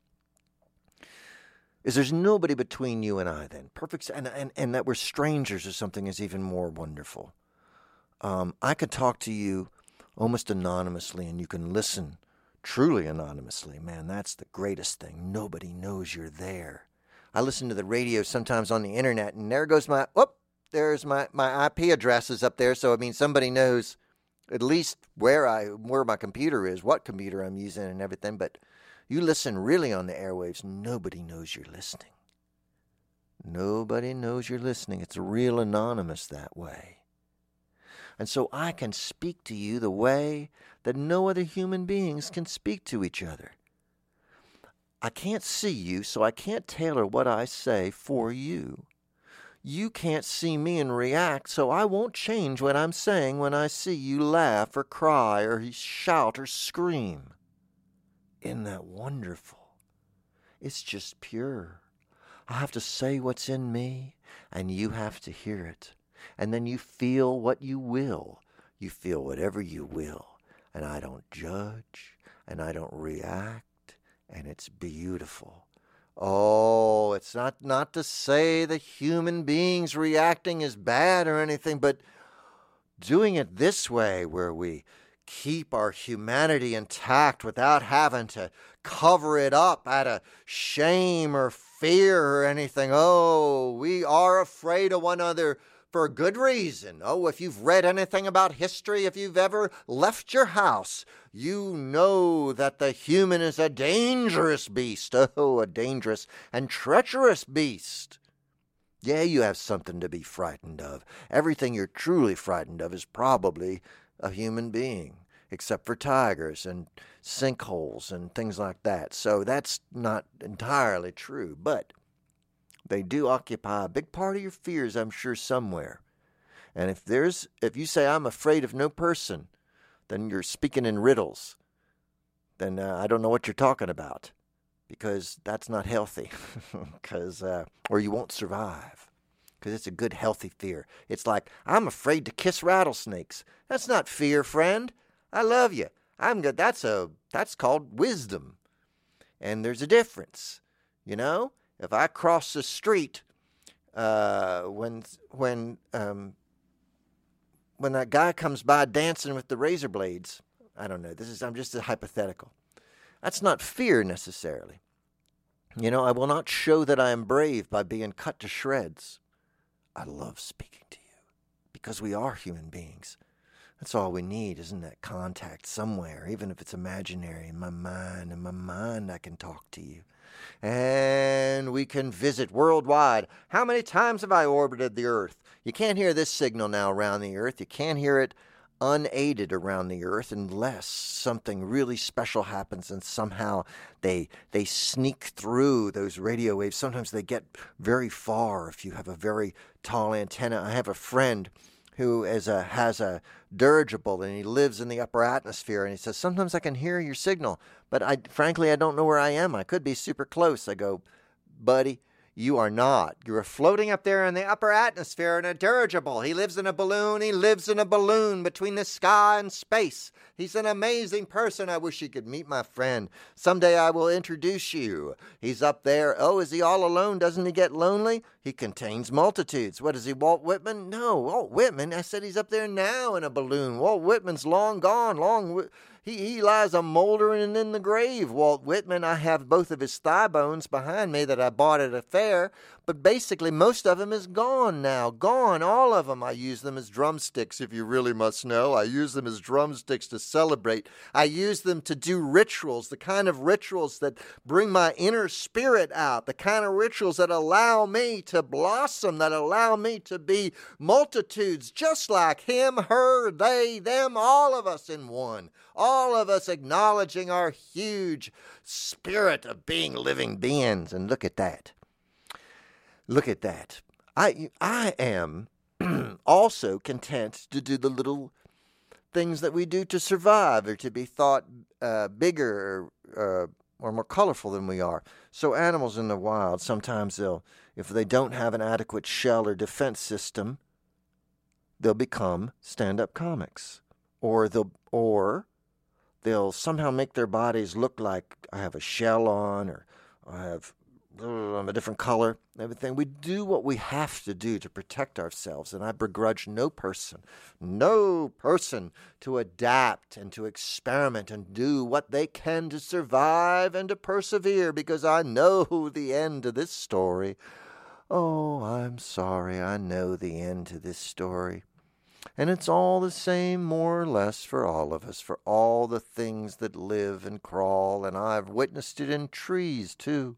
is there's nobody between you and I then. Perfect. And, and, and that we're strangers or something is even more wonderful. Um, I could talk to you almost anonymously and you can listen truly anonymously. Man, that's the greatest thing. Nobody knows you're there. I listen to the radio sometimes on the internet and there goes my, whoop, there's my, my I P addresses up there. So, I mean, somebody knows at least where I, where my computer is, what computer I'm using and everything. But you listen really on the airwaves, nobody knows you're listening. Nobody knows you're listening. It's real anonymous that way. And so I can speak to you the way that no other human beings can speak to each other. I can't see you, so I can't tailor what I say for you. You can't see me and react, so I won't change what I'm saying when I see you laugh or cry or shout or scream. Isn't that wonderful? It's just pure. I have to say what's in me, and you have to hear it. And then you feel what you will. You feel whatever you will. And I don't judge, and I don't react, and it's beautiful. Oh, it's not, not to say that human beings reacting is bad or anything, but doing it this way where we keep our humanity intact without having to cover it up out of shame or fear or anything. Oh, we are afraid of one another for a good reason. Oh, if you've read anything about history, if you've ever left your house, you know that the human is a dangerous beast. Oh, a dangerous and treacherous beast. Yeah, you have something to be frightened of. Everything you're truly frightened of is probably a human being, except for tigers and sinkholes and things like that. So that's not entirely true, but they do occupy a big part of your fears, I'm sure, somewhere. And if there's, if you say, I'm afraid of no person, then you're speaking in riddles. Then uh, I don't know what you're talking about, because that's not healthy, because uh, or you won't survive, because it's a good, healthy fear. It's like, I'm afraid to kiss rattlesnakes. That's not fear, friend. I love you. I'm good. That's a that's called wisdom, and there's a difference. You know, if I cross the street, uh, when when um, when that guy comes by dancing with the razor blades, I don't know. This is I'm just a hypothetical. That's not fear necessarily. You know, I will not show that I am brave by being cut to shreds. I love speaking to you because we are human beings. That's all we need, isn't that contact somewhere, even if it's imaginary. In my mind, in my mind, I can talk to you. And we can visit worldwide. How many times have I orbited the Earth? You can't hear this signal now around the Earth. You can't hear it unaided around the Earth unless something really special happens and somehow they they sneak through those radio waves. Sometimes they get very far if you have a very tall antenna. I have a friend who is a, has a dirigible, and he lives in the upper atmosphere, and he says, sometimes I can hear your signal, but I frankly, I don't know where I am. I could be super close. I go, buddy, you are not. You're floating up there in the upper atmosphere in a dirigible. He lives in a balloon. He lives in a balloon between the sky and space. He's an amazing person. I wish you could meet my friend. Someday I will introduce you. He's up there. Oh, is he all alone? Doesn't he get lonely? He contains multitudes. What is he, Walt Whitman? No, Walt Whitman. I said he's up there now in a balloon. Walt Whitman's long gone. Long. He, he lies a moldering in the grave, Walt Whitman. I have both of his thigh bones behind me that I bought at a fair, but basically most of them is gone now. Gone, all of them. I use them as drumsticks, if you really must know. I use them as drumsticks to celebrate. I use them to do rituals, the kind of rituals that bring my inner spirit out, the kind of rituals that allow me to blossom, that allow me to be multitudes, just like him, her, they, them, all of us in one. All of us acknowledging our huge spirit of being living beings. And look at that. Look at that. I, I am also content to do the little things that we do to survive or to be thought uh, bigger or, uh, or more colorful than we are. So animals in the wild, sometimes they'll, if they don't have an adequate shell or defense system, they'll become stand-up comics. Or they'll, or... they'll somehow make their bodies look like I have a shell on or I have uh, a different color, everything. We do what we have to do to protect ourselves, and I begrudge no person, no person to adapt and to experiment and do what they can to survive and to persevere, because I know the end of this story. Oh, I'm sorry, I know the end to this story. And it's all the same, more or less, for all of us, for all the things that live and crawl, and I've witnessed it in trees, too.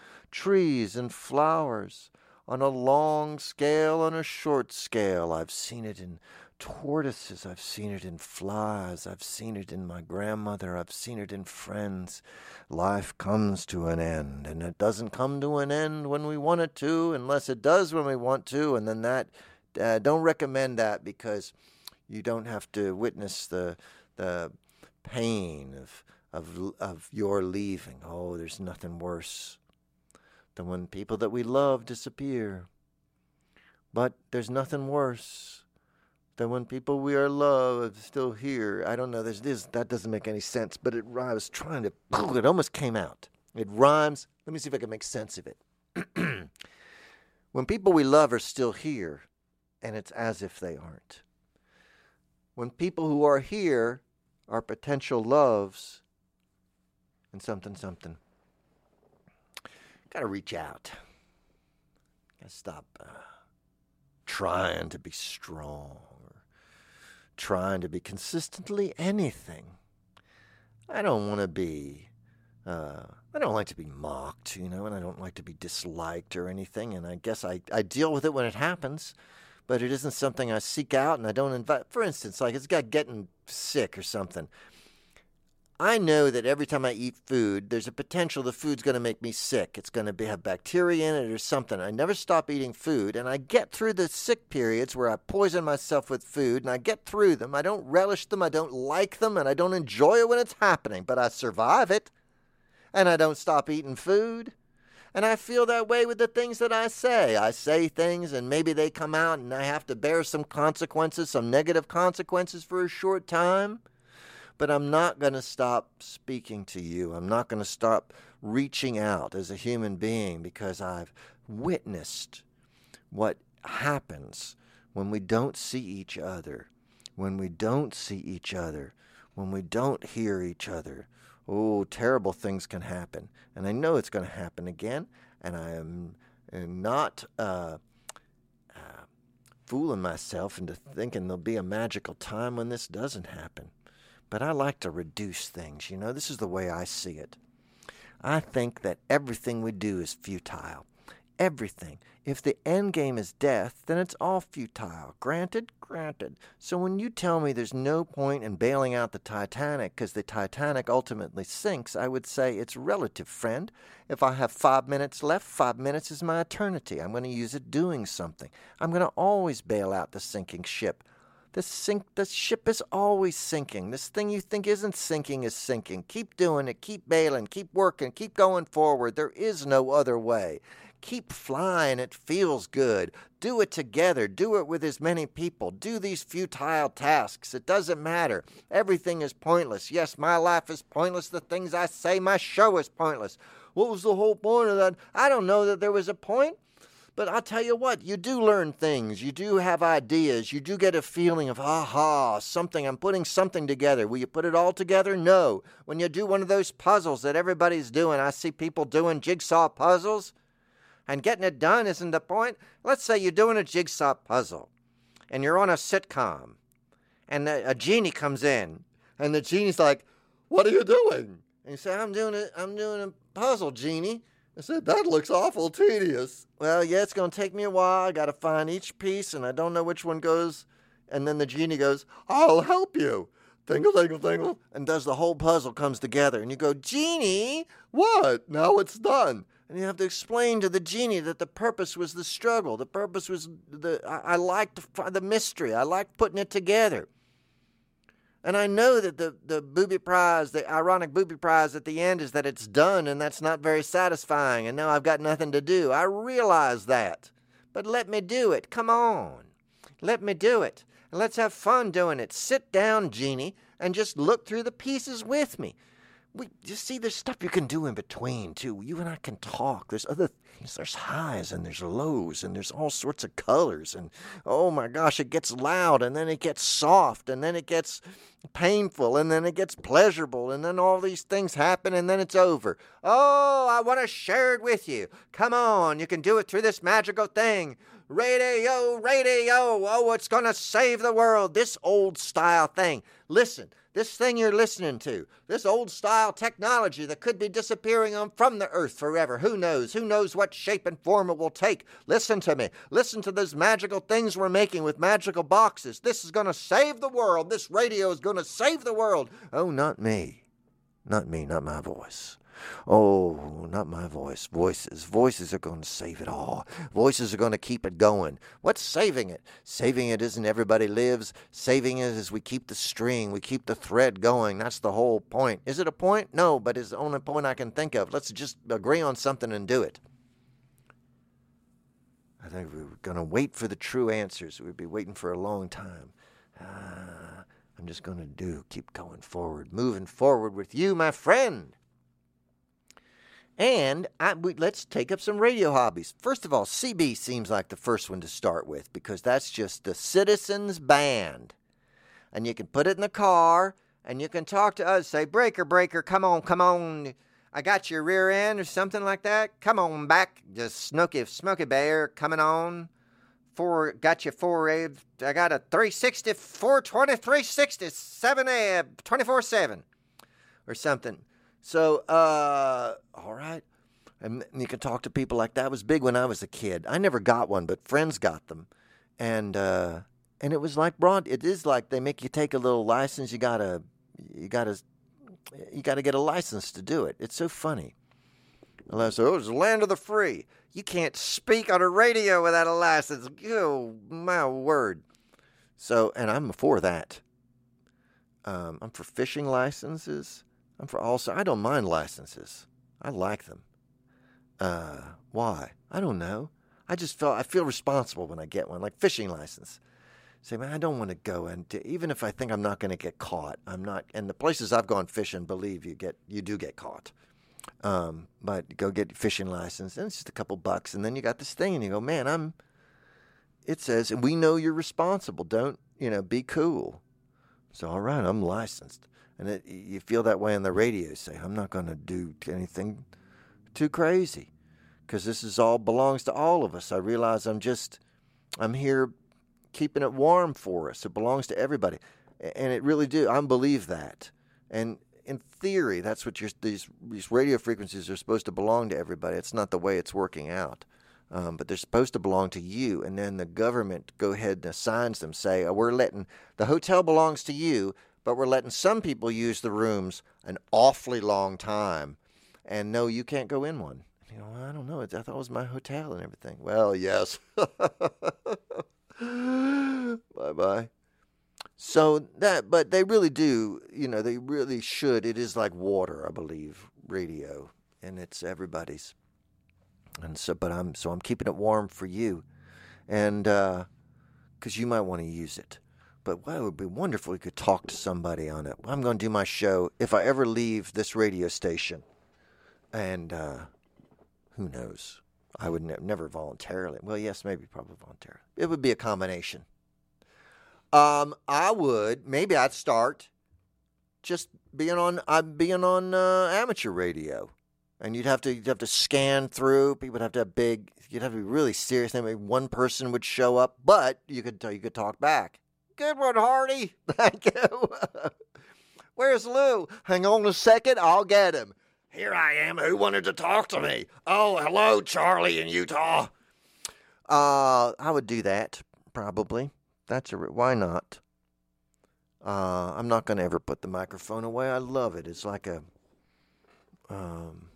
Trees and flowers, on a long scale, on a short scale. I've seen it in tortoises, I've seen it in flies, I've seen it in my grandmother, I've seen it in friends. Life comes to an end, and it doesn't come to an end when we want it to, unless it does when we want to, and then that... Uh, don't recommend that, because you don't have to witness the the pain of of of your leaving. Oh, there's nothing worse than when people that we love disappear. But there's nothing worse than when people we are loved still here. I don't know. There's this that doesn't make any sense. But it I was trying to. It almost came out. It rhymes. Let me see if I can make sense of it. When people we love are still here, and it's as if they aren't. When people who are here are potential loves and something, something. Got to reach out. Got to stop uh, trying to be strong or trying to be consistently anything. I don't want to be Uh, I don't like to be mocked, you know, and I don't like to be disliked or anything. And I guess I, I deal with it when it happens, but it isn't something I seek out, and I don't invite. For instance, like it's got getting sick or something. I know that every time I eat food, there's a potential the food's going to make me sick. It's going to be, have bacteria in it or something. I never stop eating food, and I get through the sick periods where I poison myself with food, and I get through them. I don't relish them, I don't like them, and I don't enjoy it when it's happening, but I survive it, and I don't stop eating food. And I feel that way with the things that I say. I say things, and maybe they come out, and I have to bear some consequences, some negative consequences for a short time. But I'm not going to stop speaking to you. I'm not going to stop reaching out as a human being because I've witnessed what happens when we don't see each other, when we don't see each other, when we don't hear each other. Oh, terrible things can happen. And I know it's going to happen again, and I am not uh, uh, fooling myself into thinking there'll be a magical time when this doesn't happen. But I like to reduce things, you know. This is the way I see it. I think that everything we do is futile. Everything. If the end game is death, then it's all futile. Granted? Granted. So when you tell me there's no point in bailing out the Titanic because the Titanic ultimately sinks, I would say it's relative, friend. If I have five minutes left, five minutes is my eternity. I'm going to use it doing something. I'm going to always bail out the sinking ship. The sink, the ship is always sinking. This thing you think isn't sinking is sinking. Keep doing it. Keep bailing. Keep working. Keep going forward. There is no other way. Keep flying. It feels good. Do it together. Do it with as many people. Do these futile tasks. It doesn't matter. Everything is pointless. Yes, my life is pointless. The things I say, my show is pointless. What was the whole point of that? I don't know that there was a point. But I'll tell you what, you do learn things. You do have ideas. You do get a feeling of, aha, something. I'm putting something together. Will you put it all together? No. When you do one of those puzzles that everybody's doing, I see people doing jigsaw puzzles, and getting it done isn't the point. Let's say you're doing a jigsaw puzzle, and you're on a sitcom, and a, a genie comes in, and the genie's like, what are you doing? And you say, I'm doing a, I'm doing a puzzle, genie. I said, that looks awful tedious. Well, yeah, it's going to take me a while. I got to find each piece, and I don't know which one goes. And then the genie goes, I'll help you. Tingle, tingle, tingle. And does the whole puzzle comes together. And you go, Genie, what? Now it's done. And you have to explain to the genie that the purpose was the struggle. The purpose was the, I, I liked the mystery. I liked putting it together. And I know that the, the booby prize, the ironic booby prize at the end is that it's done, and that's not very satisfying, and now I've got nothing to do. I realize that. But let me do it. Come on. Let me do it. And let's have fun doing it. Sit down, Genie, and just look through the pieces with me. We just see there's stuff you can do in between, too. You and I can talk. There's other things. There's highs and there's lows and there's all sorts of colors. And, oh, my gosh, it gets loud and then it gets soft and then it gets painful and then it gets pleasurable and then all these things happen and then it's over. Oh, I want to share it with you. Come on, you can do it through this magical thing. Radio, radio, oh, it's going to save the world. This old-style thing. Listen. This thing you're listening to, this old-style technology that could be disappearing on from the earth forever. Who knows? Who knows what shape and form it will take? Listen to me. Listen to those magical things we're making with magical boxes. This is going to save the world. This radio is going to save the world. Oh, not me. Not me, not my voice. Oh, not my voice. Voices. Voices are going to save it all. Voices are going to keep it going. What's saving it? Saving it isn't everybody lives. Saving it is we keep the string. We keep the thread going. That's the whole point. Is it a point? No, but it's the only point I can think of. Let's just agree on something and do it. I think we were going to wait for the true answers. We'd be waiting for a long time. Ah, I'm just going to do. Keep going forward. Moving forward with you, my friend. And I, we, let's take up some radio hobbies. First of all, C B seems like the first one to start with because that's just the Citizens Band. And you can put it in the car, and you can talk to us. Say, breaker, breaker, come on, come on. I got your rear end or something like that. Come on back. Just Smokey, Smokey Bear coming on. Four, got you four, I got a three sixty, four twenty, three sixty, seven, twenty-four seven or something. So, uh, all right. And you can talk to people like that. It was big when I was a kid. I never got one, but friends got them. And uh, and it was like broad. It is like they make you take a little license. You gotta, you gotta, you gotta get a license to do it. It's so funny. Unless, oh, it's the land of the free. You can't speak on a radio without a license. Oh, my word. So, and I'm for that. Um, I'm for fishing licenses. I'm for also, I don't mind licenses. I like them. Uh, why? I don't know. I just feel, I feel responsible when I get one, like fishing license. Say, man, I don't want to go into, even if I think I'm not going to get caught, I'm not, and the places I've gone fishing, believe you get, you do get caught. Um, but go get your fishing license, and it's just a couple bucks, and then you got this thing, and you go, man, I'm, it says, and we know you're responsible. Don't, you know, be cool. So, all right, I'm licensed. And it, you feel that way on the radio. Say, I'm not going to do anything too crazy because this is all belongs to all of us. I realize I'm just, I'm here keeping it warm for us. It belongs to everybody. And it really do. I believe that. And in theory, that's what you're, these, these radio frequencies are supposed to belong to everybody. It's not the way it's working out. Um, but they're supposed to belong to you, and then the government go ahead and assigns them, say, oh, we're letting, the hotel belongs to you, but we're letting some people use the rooms an awfully long time, and no, you can't go in one. You know, I don't know, I thought it was my hotel and everything. Well, yes. Bye-bye. So that, but they really do, you know, they really should. It is like water, I believe, radio, and it's everybody's. And so, but I'm so I'm keeping it warm for you, and because uh, you might want to use it. But well, it would be wonderful if you could talk to somebody on it. I'm going to do my show if I ever leave this radio station, and uh, who knows? I would ne- never voluntarily. Well, yes, maybe probably voluntarily. It would be a combination. Um, I would maybe I'd start just being on. I'm being on uh, amateur radio. And you'd have to you'd have to scan through. People would have to have big. You'd have to be really serious. Then maybe one person would show up, but you could you could talk back. Good one, Hardy. Thank you. Where's Lou? Hang on a second. I'll get him. Here I am. Who wanted to talk to me? Oh, hello, Charlie in Utah. Uh, I would do that probably. That's a why not? Uh, I'm not going to ever put the microphone away. I love it. It's like a um.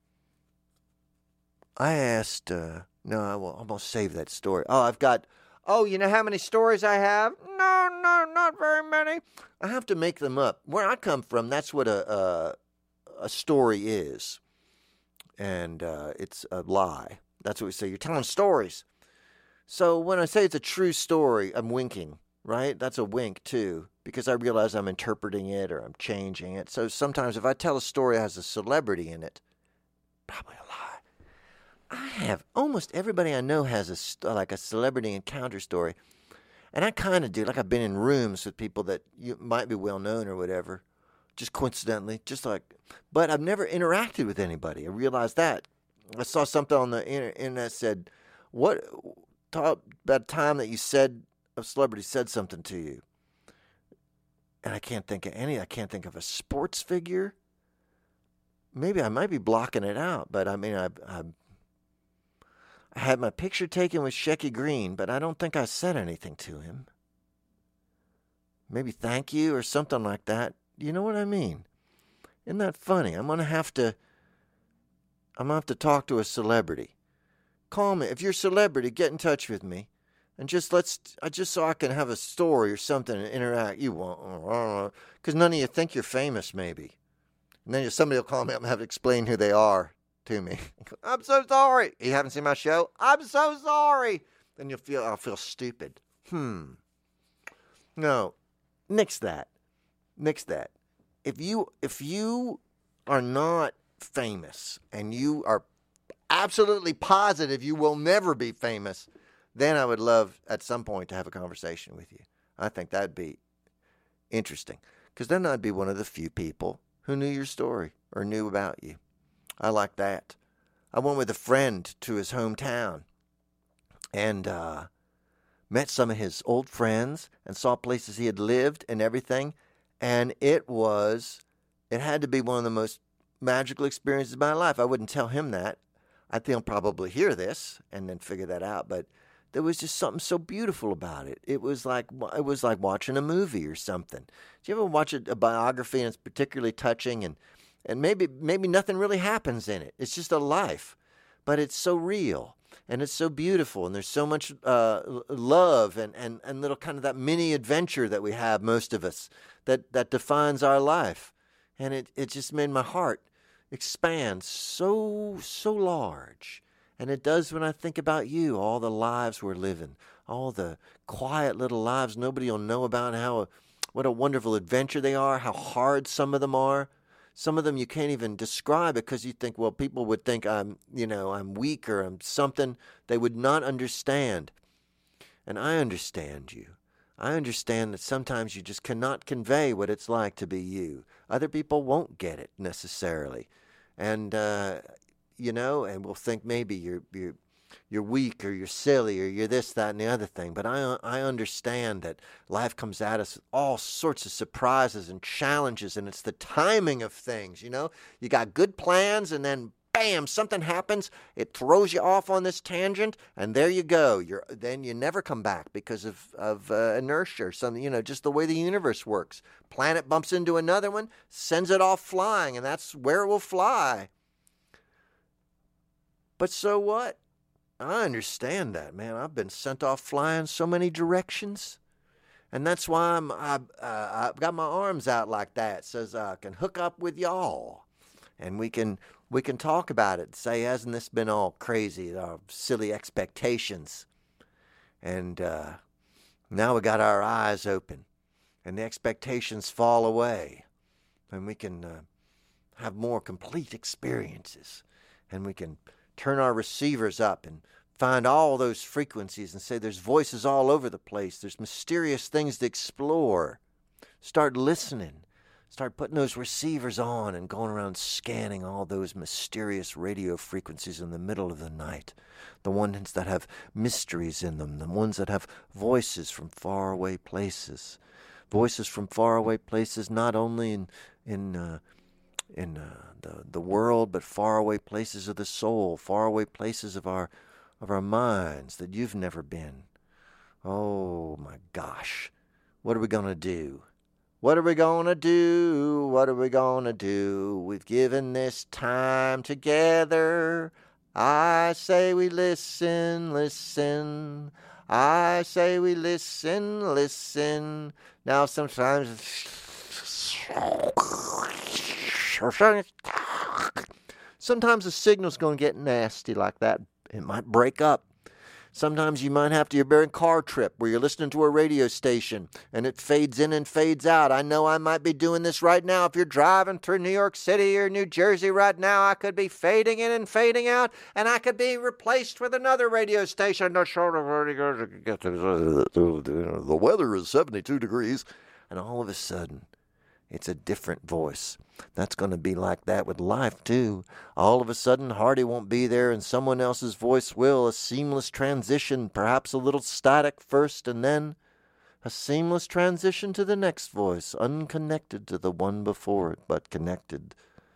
I asked, uh, no, I will almost save that story. Oh, I've got, oh, you know how many stories I have? No, no, not very many. I have to make them up. Where I come from, that's what a a, a story is. And uh, it's a lie. That's what we say. You're telling stories. So when I say it's a true story, I'm winking, right? That's a wink, too, because I realize I'm interpreting it or I'm changing it. So sometimes if I tell a story that has a celebrity in it, probably a lie. I have, almost everybody I know has a, like a celebrity encounter story. And I kind of do, like I've been in rooms with people that you might be well known or whatever, just coincidentally, just like, but I've never interacted with anybody. I realized that. I saw something on the internet that said, what, talk about a time that you said, a celebrity said something to you. And I can't think of any, I can't think of a sports figure. Maybe I might be blocking it out, but I mean, I, I I had my picture taken with Shecky Green, but I don't think I said anything to him. Maybe thank you or something like that. You know what I mean? Isn't that funny? I'm going to have to, I'm going to have to talk to a celebrity. Call me. If you're a celebrity, get in touch with me. And just let's, just so I can have a story or something and interact. You won't, because none of you think you're famous, maybe. And then somebody will call me up and have to explain who they are to me. I'm so sorry. You haven't seen my show? I'm so sorry. Then you'll feel, I'll feel stupid. Hmm. No. Nix that. Nix that. If you, if you are not famous and you are absolutely positive you will never be famous, then I would love at some point to have a conversation with you. I think that'd be interesting. Because then I'd be one of the few people who knew your story or knew about you. I like that. I went with a friend to his hometown and uh, met some of his old friends and saw places he had lived and everything. And it was, it had to be one of the most magical experiences of my life. I wouldn't tell him that. I think he'll probably hear this and then figure that out. But there was just something so beautiful about it. It was like it was like watching a movie or something. Do you ever watch a, a biography and it's particularly touching, and and maybe maybe nothing really happens in it. It's just a life, but it's so real and it's so beautiful, and there's so much uh, love and, and, and little kind of that mini adventure that we have, most of us, that, that defines our life. And it, it just made my heart expand so, so large. And it does when I think about you, all the lives we're living, all the quiet little lives nobody will know about, how what a wonderful adventure they are, how hard some of them are. Some of them you can't even describe because you think, well, people would think I'm, you know, I'm weak or I'm something. They would not understand. And I understand you. I understand that sometimes you just cannot convey what it's like to be you. Other people won't get it necessarily. And, uh, you know, and will think maybe you're you're you're weak or you're silly or you're this, that, and the other thing. But I I understand that life comes at us with all sorts of surprises and challenges, and it's the timing of things, you know. You got good plans, and then bam, something happens. It throws you off on this tangent, and there you go. You're then you never come back because of of uh, inertia or something, you know, just the way the universe works. Planet bumps into another one, sends it off flying, and that's where it will fly. But so what? I understand that, man. I've been sent off flying so many directions. And that's why I'm, I, uh, I've got my arms out like that, so I can hook up with y'all. And we can we can talk about it. Say, hasn't this been all crazy, our silly expectations? And uh, now we got our eyes open, and the expectations fall away. And we can uh, have more complete experiences. And we can turn our receivers up and find all those frequencies and say there's voices all over the place. There's mysterious things to explore. Start listening. Start putting those receivers on and going around scanning all those mysterious radio frequencies in the middle of the night. The ones that have mysteries in them. The ones that have voices from faraway places. Voices from faraway places not only in... in uh, in uh, the the world, but faraway places of the soul, faraway places of our of our minds that you've never been. Oh my gosh, what are we gonna do? What are we gonna do? What are we gonna do? We've given this time together. I say we listen, listen. I say we listen, listen. Now sometimes Sometimes the signal's going to get nasty like that. It might break up. Sometimes you might have to, you're in a car trip where you're listening to a radio station and it fades in and fades out. I know I might be doing this right now. If you're driving through New York City or New Jersey right now, I could be fading in and fading out, and I could be replaced with another radio station. The weather is seventy-two degrees. And all of a sudden, it's a different voice. That's going to be like that with life, too. All of a sudden, Hardy won't be there, and someone else's voice will. A seamless transition, perhaps a little static first, and then a seamless transition to the next voice, unconnected to the one before it, but connected.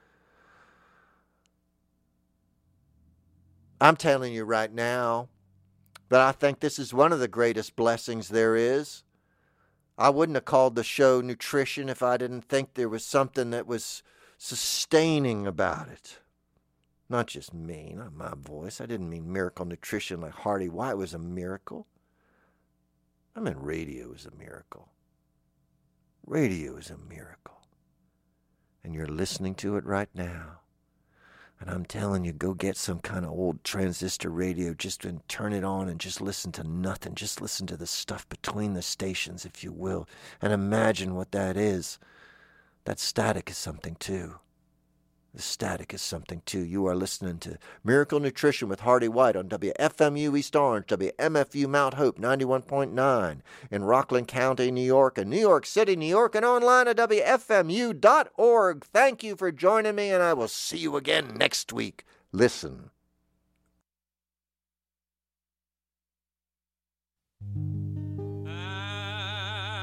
I'm telling you right now that I think this is one of the greatest blessings there is. I wouldn't have called the show Nutrition if I didn't think there was something that was sustaining about it. Not just me, not my voice. I didn't mean miracle nutrition like Hardy White was a miracle. I meant radio is a miracle. Radio is a miracle. And you're listening to it right now. And I'm telling you, go get some kind of old transistor radio, just and turn it on and just listen to nothing. Just listen to the stuff between the stations, if you will, and imagine what that is. That static is something, too. The static is something, too. You are listening to Miracle Nutrition with Hardy White on W F M U East Orange, W M F U Mount Hope ninety-one point nine in Rockland County, New York, and New York City, New York, and online at W F M U dot org. Thank you for joining me, and I will see you again next week. Listen.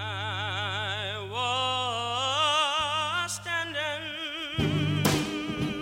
I was standing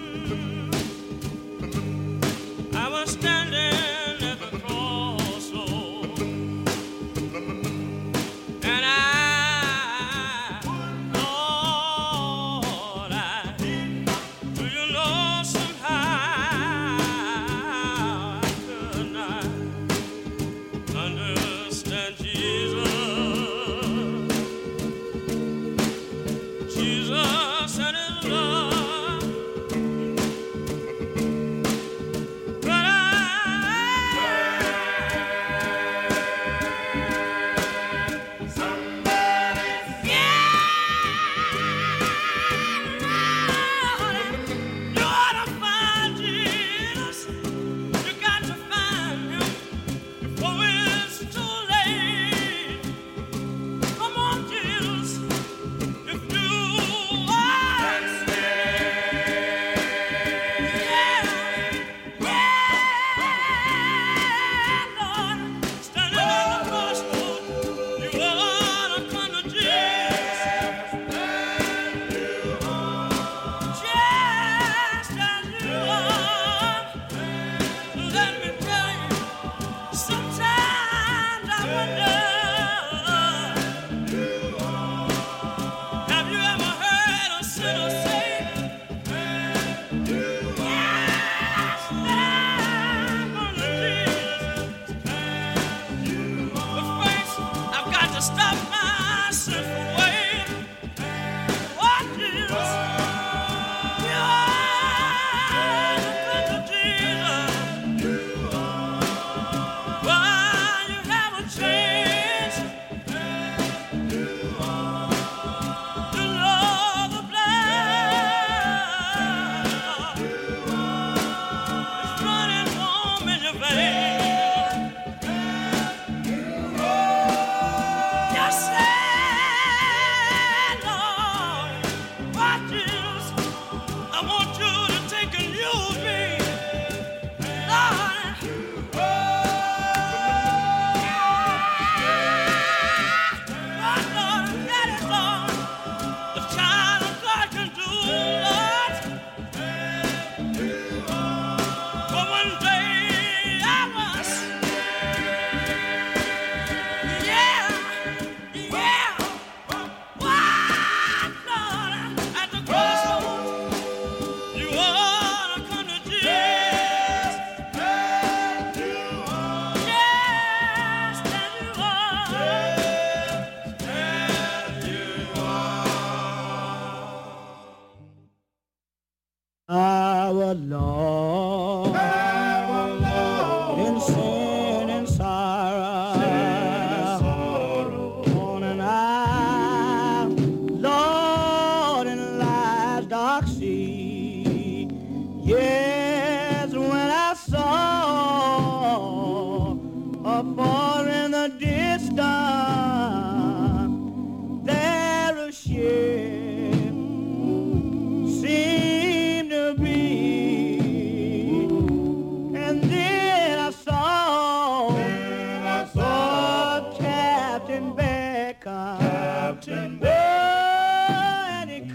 seemed to be. And then I saw, then I saw Captain Becker. Captain Becker. And he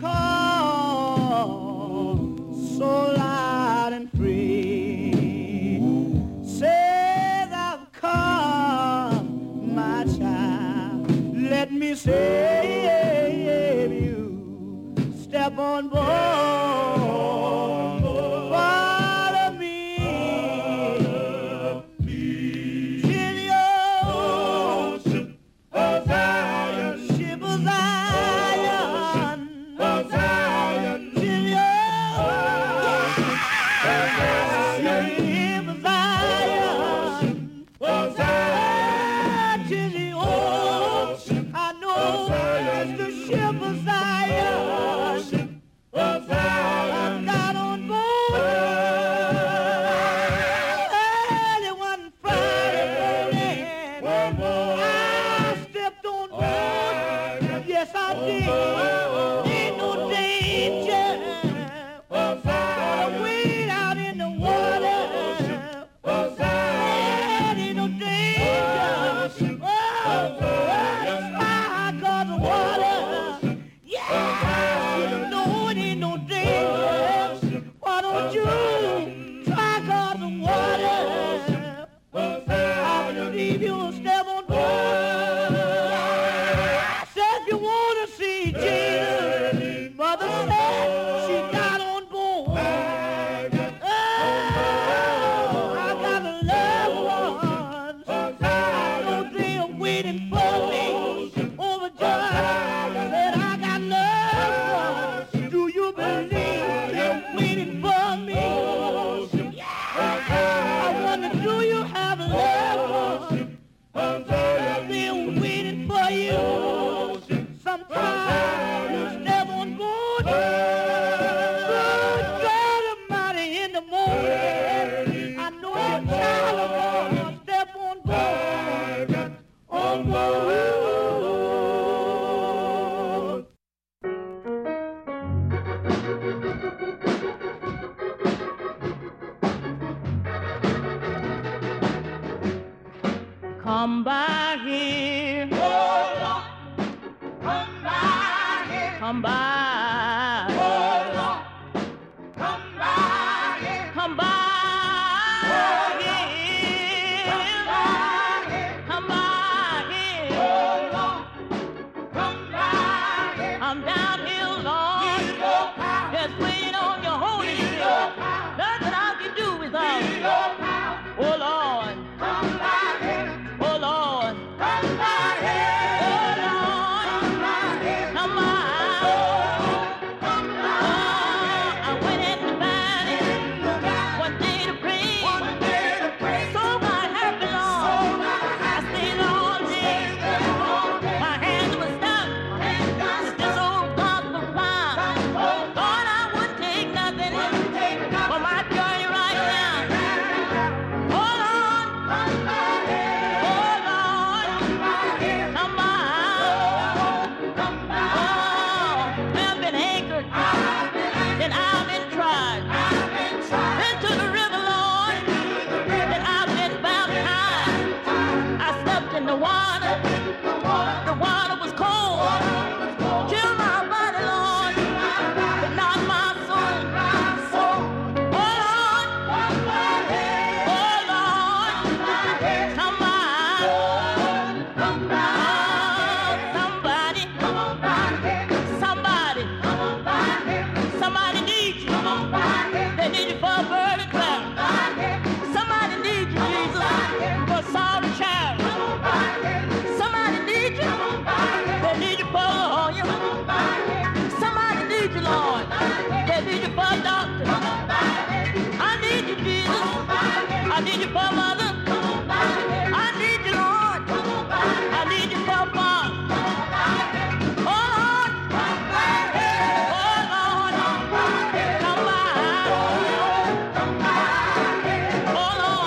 called so loud and free. Says I've come, my child. Let me save you. Step on board. Follow me. To the ocean of Zion. Ship of Zion. Of Zion. To the ocean of Zion. Ship of Zion. Of Zion. To the ocean. I know it's the ship of Zion. Of Zion. I got on board early one Friday morning. I stepped on board. Yes, I did. Ain't no danger. Gonna wade out in the water. Ain't no danger. Oh, I got the water. Yeah, you know it ain't no danger. Why don't you try God's water? I believe you'll step on board. Said you want to see Jesus. Mother said she got on board. Oh, I got a loved ones. I know they are waiting for me. Overjoyed. Said I got loved ones. Do you believe they're waiting for me? Yeah. I wonder, do you have loved ones? They're waiting for you. Sometimes you step on board. Good God Almighty, in the morning, I know your child is gonna step on board. On board. Come by here. Oh, Lord. Come by here. Come by. Oh, Lord. Come by here. Come by here. Come by here. Oh, Lord. Come by here. I'm down here, Lord. Just waiting.